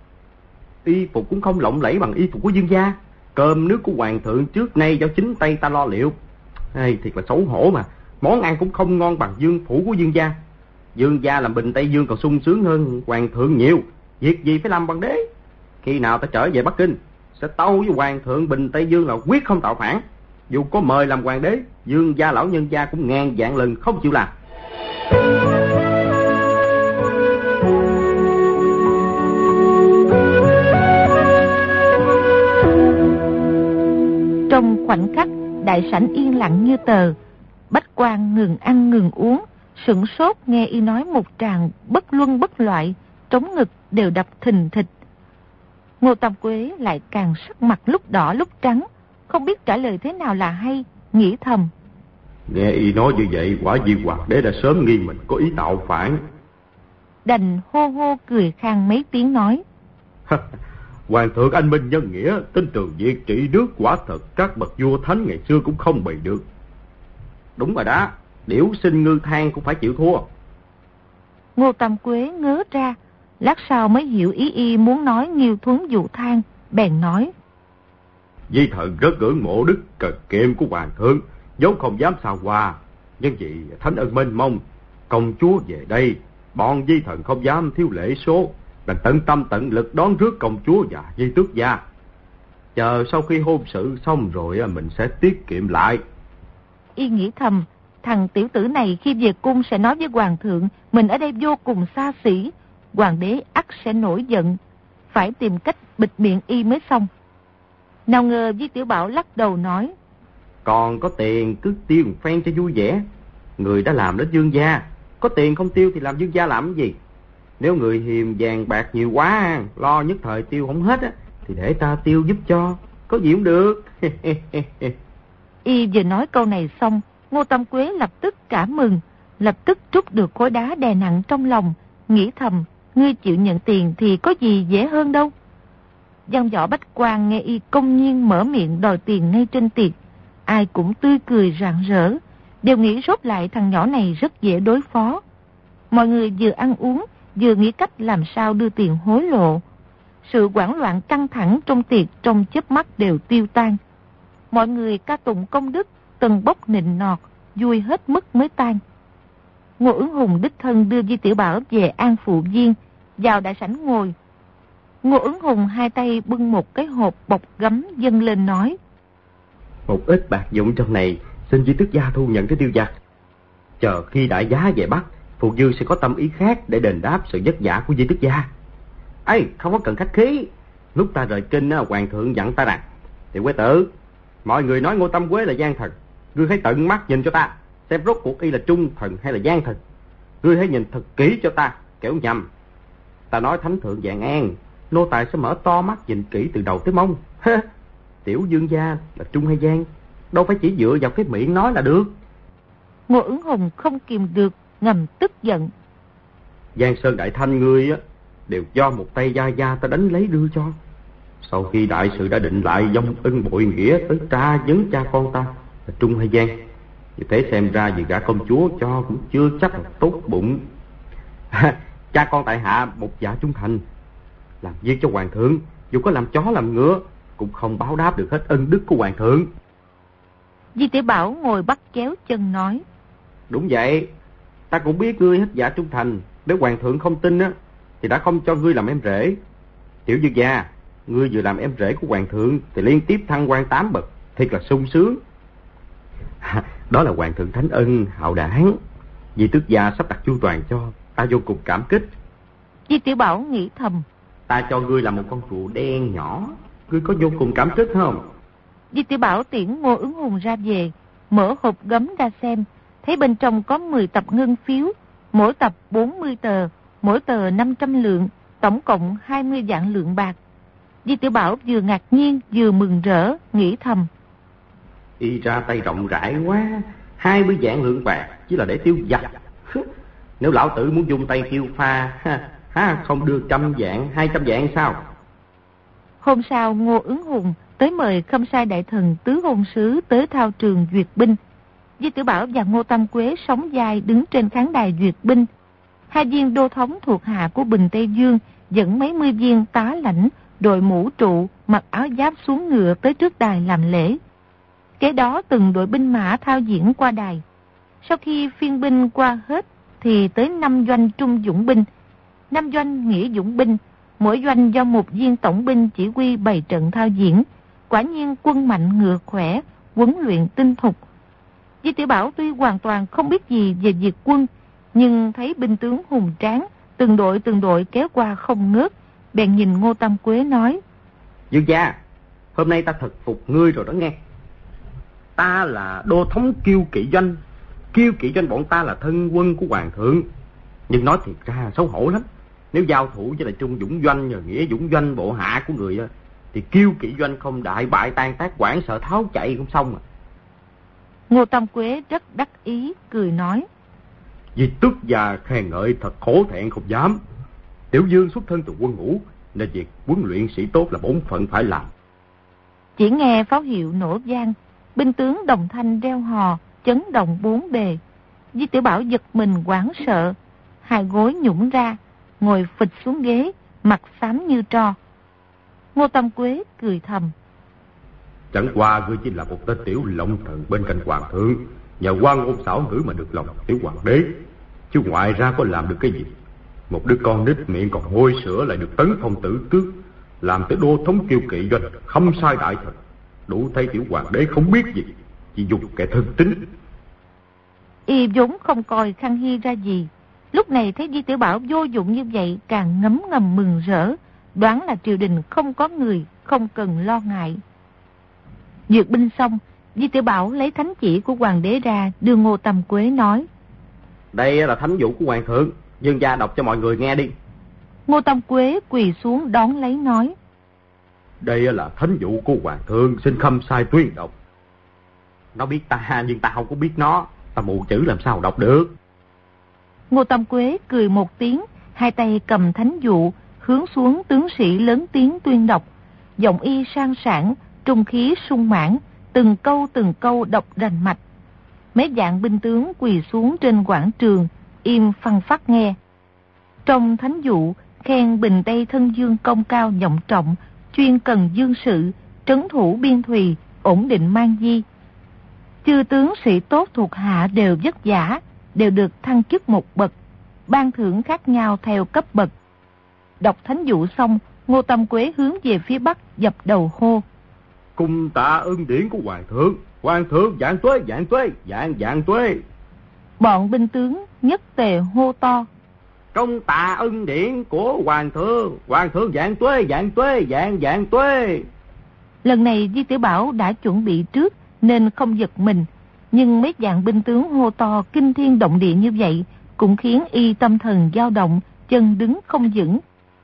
Y phục cũng không lộng lẫy bằng y phục của Dương gia. Cơm nước của hoàng thượng trước nay do chính tay ta lo liệu. Thiệt là xấu hổ mà. Món ăn cũng không ngon bằng Dương phủ của Dương gia. Dương gia làm Bình Tây Dương còn sung sướng hơn hoàng thượng nhiều. Việc gì phải làm hoàng đế. Khi nào ta trở về Bắc Kinh, sẽ tâu với hoàng thượng Bình Tây Dương là quyết không tạo phản. dù có mời làm hoàng đế, Dương gia lão nhân gia cũng ngàn vạn lần không chịu làm. Trong khoảnh khắc, đại sảnh yên lặng như tờ. Bách Quan ngừng ăn ngừng uống, sửng sốt nghe y nói một tràng bất luân bất loại, trống ngực đều đập thình thịch. Ngô Tam Quế lại càng sắc mặt lúc đỏ lúc trắng, không biết trả lời thế nào là hay, nghĩ thầm. Nghe y nói như vậy, quả nhiên Hoàng đế đã sớm nghi mình có ý tạo phản. Đành hô hô cười khang mấy tiếng nói. Hoàng thượng anh minh nhân nghĩa, tin tưởng việc trị nước quả thật các bậc vua thánh ngày xưa cũng không bày được. Đúng rồi đó, điểu sinh ngư than cũng phải chịu thua. Ngô Tam Quế ngớ ra, lát sau mới hiểu ý y muốn nói Nghiêu Thuấn dụ than, bèn nói. Di thần rất ngưỡng mộ đức cần kiệm của Hoàng thượng, vốn không dám sao hòa, nhưng vì thánh ân mênh mông, công chúa về đây, bọn di thần không dám thiếu lễ số, đành tận tâm tận lực đón rước công chúa và di tước gia. Chờ sau khi hôn sự xong rồi mình sẽ tiết kiệm lại. Y nghĩ thầm, thằng tiểu tử này khi về cung sẽ nói với Hoàng thượng mình ở đây vô cùng xa xỉ, Hoàng đế ắt sẽ nổi giận, phải tìm cách bịt miệng y mới xong. Nào ngờ Di Tiểu Bảo lắc đầu nói. Còn có tiền cứ tiêu một phen cho vui vẻ. Người đã làm đến dương gia, có tiền không tiêu thì làm dương gia làm cái gì? Nếu người hiềm vàng bạc nhiều quá, lo nhất thời tiêu không hết á, thì để ta tiêu giúp cho, có gì cũng được. Y vừa nói câu này xong, Ngô Tam Quế lập tức cảm mừng, lập tức trút được khối đá đè nặng trong lòng, nghĩ thầm, ngươi chịu nhận tiền thì có gì dễ hơn đâu. Văn võ bách quan nghe y công nhiên mở miệng đòi tiền ngay trên tiệc, ai cũng tươi cười rạng rỡ, đều nghĩ rốt lại thằng nhỏ này rất dễ đối phó. Mọi người vừa ăn uống, vừa nghĩ cách làm sao đưa tiền hối lộ. Sự hoảng loạn căng thẳng trong tiệc trong chớp mắt đều tiêu tan. Mọi người ca tụng công đức, từng bốc nịnh nọt, vui hết mức mới tan. Ngô Ứng Hùng đích thân đưa Di Tiểu Bảo về An Phụ Viên, vào đại sảnh ngồi. Ngô Ứng Hùng hai tay bưng một cái hộp bọc gấm dâng lên nói. Một ít bạc dụng trong này, xin Di Tước gia thu nhận cái tiêu vặt. Chờ khi đại giá về Bắc, Phụ Dư sẽ có tâm ý khác để đền đáp sự vất vả của Di Tước gia. Ê, không có cần khách khí. Lúc ta rời kinh, Hoàng thượng dặn ta rằng, Tiểu Quế tử, mọi người nói Ngô Tam Quế là gian thần, ngươi hãy tận mắt nhìn cho ta, xem rốt cuộc y là trung thần hay là gian thần. Ngươi hãy nhìn thật kỹ cho ta, kẻo nhầm. Ta nói thánh thượng vạn an, nô tài sẽ mở to mắt nhìn kỹ từ đầu tới mông. Tiểu dương gia là trung hay gian, đâu phải chỉ dựa vào cái miệng nói là được. Ngô Ứng Hùng không kìm được, ngầm tức giận. Giang Sơn Đại Thanh ngươi đều do một tay gia gia ta đánh lấy đưa cho. Sau khi đại sự đã định lại, vong ân bội nghĩa tới tra vấn cha con ta là trung hay gian. Vì thế xem ra vì gả công chúa cho cũng chưa chắc là tốt bụng. Cha con tại hạ một dạ trung thành, làm việc cho Hoàng thượng, dù có làm chó làm ngựa cũng không báo đáp được hết ân đức của Hoàng thượng. Di Tiểu Bảo ngồi bắt chéo chân nói. Đúng vậy, ta cũng biết ngươi hết dạ trung thành. Nếu Hoàng thượng không tin thì đã không cho ngươi làm em rể. Tiểu Dương gia, ngươi vừa làm em rể của Hoàng thượng thì liên tiếp thăng quan 8 bậc, thiệt là sung sướng. Đó là Hoàng thượng thánh ân hạo đảng, Di Tước gia sắp đặt chu toàn cho, ta vô cùng cảm kích. Di Tiểu Bảo nghĩ thầm, ta cho ngươi là một con rùa đen nhỏ, ngươi có vô cùng cảm kích không? Di Tiểu Bảo tiễn Ngô Ứng Hùng ra về, mở hộp gấm ra xem, thấy bên trong có 10 tập ngân phiếu, mỗi tập 40 tờ, mỗi tờ 500 lượng, tổng cộng 20 vạn lượng bạc. Di Tiểu Bảo vừa ngạc nhiên vừa mừng rỡ, nghĩ thầm, y ra tay rộng rãi quá, 20 vạn lượng bạc chỉ là để tiêu vặt. Nếu lão tử muốn dùng tay tiêu pha, không đưa 100 vạn, 200 vạn sao? Hôm sau Ngô Ứng Hùng tới mời Khâm Sai đại thần tứ hôn sứ tới thao trường duyệt binh. Di Tiểu Bảo và Ngô Tam Quế sóng vai đứng trên khán đài duyệt binh. Hai viên đô thống thuộc hạ của Bình Tây Dương dẫn mấy mươi viên tá lãnh, đội mũ trụ, mặc áo giáp xuống ngựa tới trước đài làm lễ. Kế đó từng đội binh mã thao diễn qua đài. Sau khi phiên binh qua hết thì tới 5 doanh trung dũng binh, 5 doanh nghĩa dũng binh, mỗi doanh do một viên tổng binh chỉ huy bày trận thao diễn. Quả nhiên quân mạnh ngựa khỏe, huấn luyện tinh thục. Di Tiểu Bảo tuy hoàn toàn không biết gì về việc quân, nhưng thấy binh tướng hùng tráng, từng đội kéo qua không ngớt, bèn nhìn Ngô Tam Quế nói: Dương gia, hôm nay ta thật phục ngươi rồi đó nghe. Ta là đô thống Kiêu Kỵ Doanh. Kiêu Kỵ Doanh bọn ta là thân quân của hoàng thượng. Nhưng nói thiệt ra xấu hổ lắm. Nếu giao thủ với là Trung Dũng Doanh và Nghĩa Dũng Doanh bộ hạ của người thì Kiêu Kỵ Doanh không đại bại tan tác quảng sợ tháo chạy cũng xong à. Ngô Tam Quế rất đắc ý, cười nói: Vì tước già khen ngợi thật khổ thẹn không dám. Tiểu Dương xuất thân từ quân ngũ, nên việc huấn luyện sĩ tốt là bổn phận phải làm. Chỉ nghe pháo hiệu nổ vang, binh tướng đồng thanh reo hò, chấn động bốn bề. Di Tiểu Bảo giật mình hoảng sợ, hai gối nhũn ra, ngồi phịch xuống ghế, mặt xám như tro. Ngô Tam Quế cười thầm: Chẳng qua ngươi chỉ là một tên tiểu lộng thần bên cạnh hoàng thượng, nhờ quan ngôn xảo ngữ mà được lòng tiểu hoàng đế, chứ ngoài ra có làm được cái gì? Một đứa con nít miệng còn hôi sữa lại được tấn phong tử tước, làm tới đô thống Kiêu Kỵ Doanh, không sai đại thần. Đủ thấy tiểu hoàng đế không biết gì, chỉ dùng kẻ thân tín. Y vốn không coi Khang Hy ra gì, lúc này thấy Di Tiểu Bảo vô dụng như vậy càng ngấm ngầm mừng rỡ, đoán là triều đình không có người, không cần lo ngại. Duyệt binh xong, Di Tiểu Bảo lấy thánh chỉ của hoàng đế ra, đưa Ngô Tam Quế nói: Đây là thánh dụ của hoàng thượng, Dương gia đọc cho mọi người nghe đi. Ngô Tam Quế quỳ xuống đón lấy nói: Đây là thánh dụ của hoàng thượng, xin khâm sai tuyên đọc. Nó biết ta nhưng ta không có biết nó, ta mù chữ làm sao đọc được. Ngô Tam Quế cười một tiếng, hai tay cầm thánh dụ, hướng xuống tướng sĩ lớn tiếng tuyên đọc. Giọng y sang sảng, trung khí sung mãn, từng câu đọc rành mạch. Mấy vạn binh tướng quỳ xuống trên quảng trường, im phăng phắc nghe. Trong thánh dụ khen Bình Tây thân dương công cao vọng trọng, chuyên cần dương sự, trấn thủ biên thùy, ổn định mang di. Chư tướng sĩ tốt thuộc hạ đều vất vả, đều được thăng chức một bậc, ban thưởng khác nhau theo cấp bậc. Đọc thánh dụ xong, Ngô Tam Quế hướng về phía bắc dập đầu hô: Cung tạ ân điển của hoàng thượng vạn tuế, vạn tuế. Bọn binh tướng nhất tề hô to: Công tạ ân điển của hoàng thượng vạn tuế, vạn tuế. Lần này Di Tiểu Bảo đã chuẩn bị trước nên không giật mình, nhưng mấy vạn binh tướng hô to kinh thiên động địa như vậy cũng khiến y tâm thần dao động, chân đứng không vững.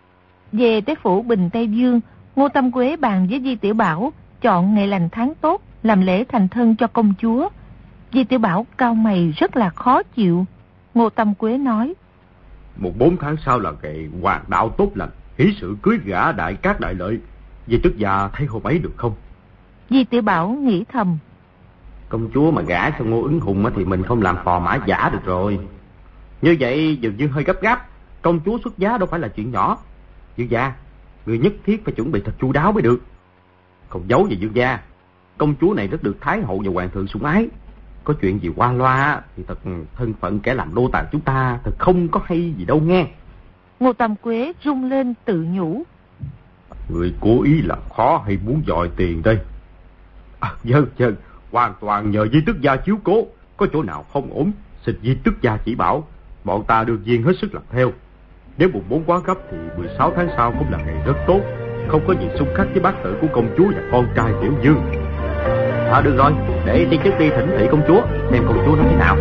Về tới phủ Bình Tây Dương, Ngô Tam Quế bàn với Di Tiểu Bảo chọn ngày lành tháng tốt làm lễ thành thân cho công chúa. Di Tiểu Bảo cau mày rất là khó chịu. Ngô Tam Quế nói: 4 tháng sau là ngày hoàng đạo tốt lành, hỷ sự cưới gả đại cát đại lợi. Vì tức già thấy hôm ấy được không? Di Tiểu Bảo nghĩ thầm: Công chúa mà gả cho Ngô Ứng Hùng thì mình không làm phò mã giả được rồi. Như vậy dường như hơi gấp gáp. Công chúa xuất giá đâu phải là chuyện nhỏ. Dương gia, người nhất thiết phải chuẩn bị thật chu đáo mới được. Không giấu gì Dương gia, công chúa này rất được Thái hậu và hoàng thượng sủng ái. Có chuyện gì qua loa thì thật thân phận kẻ làm nô tài chúng ta thật không có hay gì đâu nghe. Ngô Tam Quế rung lên tự nhủ: Người cố ý làm khó hay muốn dòi tiền đây? Vâng, hoàn toàn nhờ Di Tước gia chiếu cố. Có chỗ nào không ổn, xin Di Tước gia chỉ bảo, bọn ta đương nhiên hết sức làm theo. Nếu mùng 4 quá gấp thì 16 tháng sau cũng là ngày rất tốt, không có gì xung khắc với bát tự của công chúa và con trai Tiểu Dương. Được rồi, để đi trước đi thỉnh thị công chúa, xem công chúa nói thế nào.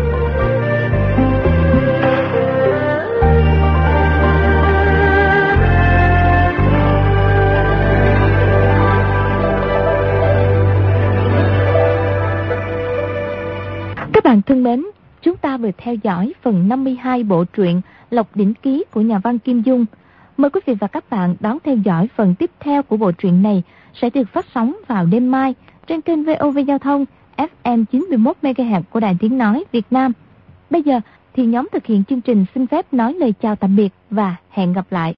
Các bạn thân mến, chúng ta vừa theo dõi phần 52 bộ truyện Lộc Đỉnh Ký của nhà văn Kim Dung. Mời quý vị và các bạn đón theo dõi phần tiếp theo của bộ truyện này sẽ được phát sóng vào đêm mai trên kênh VOV Giao thông FM 91 MHz của Đài Tiếng nói Việt Nam. Bây giờ thì nhóm thực hiện chương trình xin phép nói lời chào tạm biệt và hẹn gặp lại.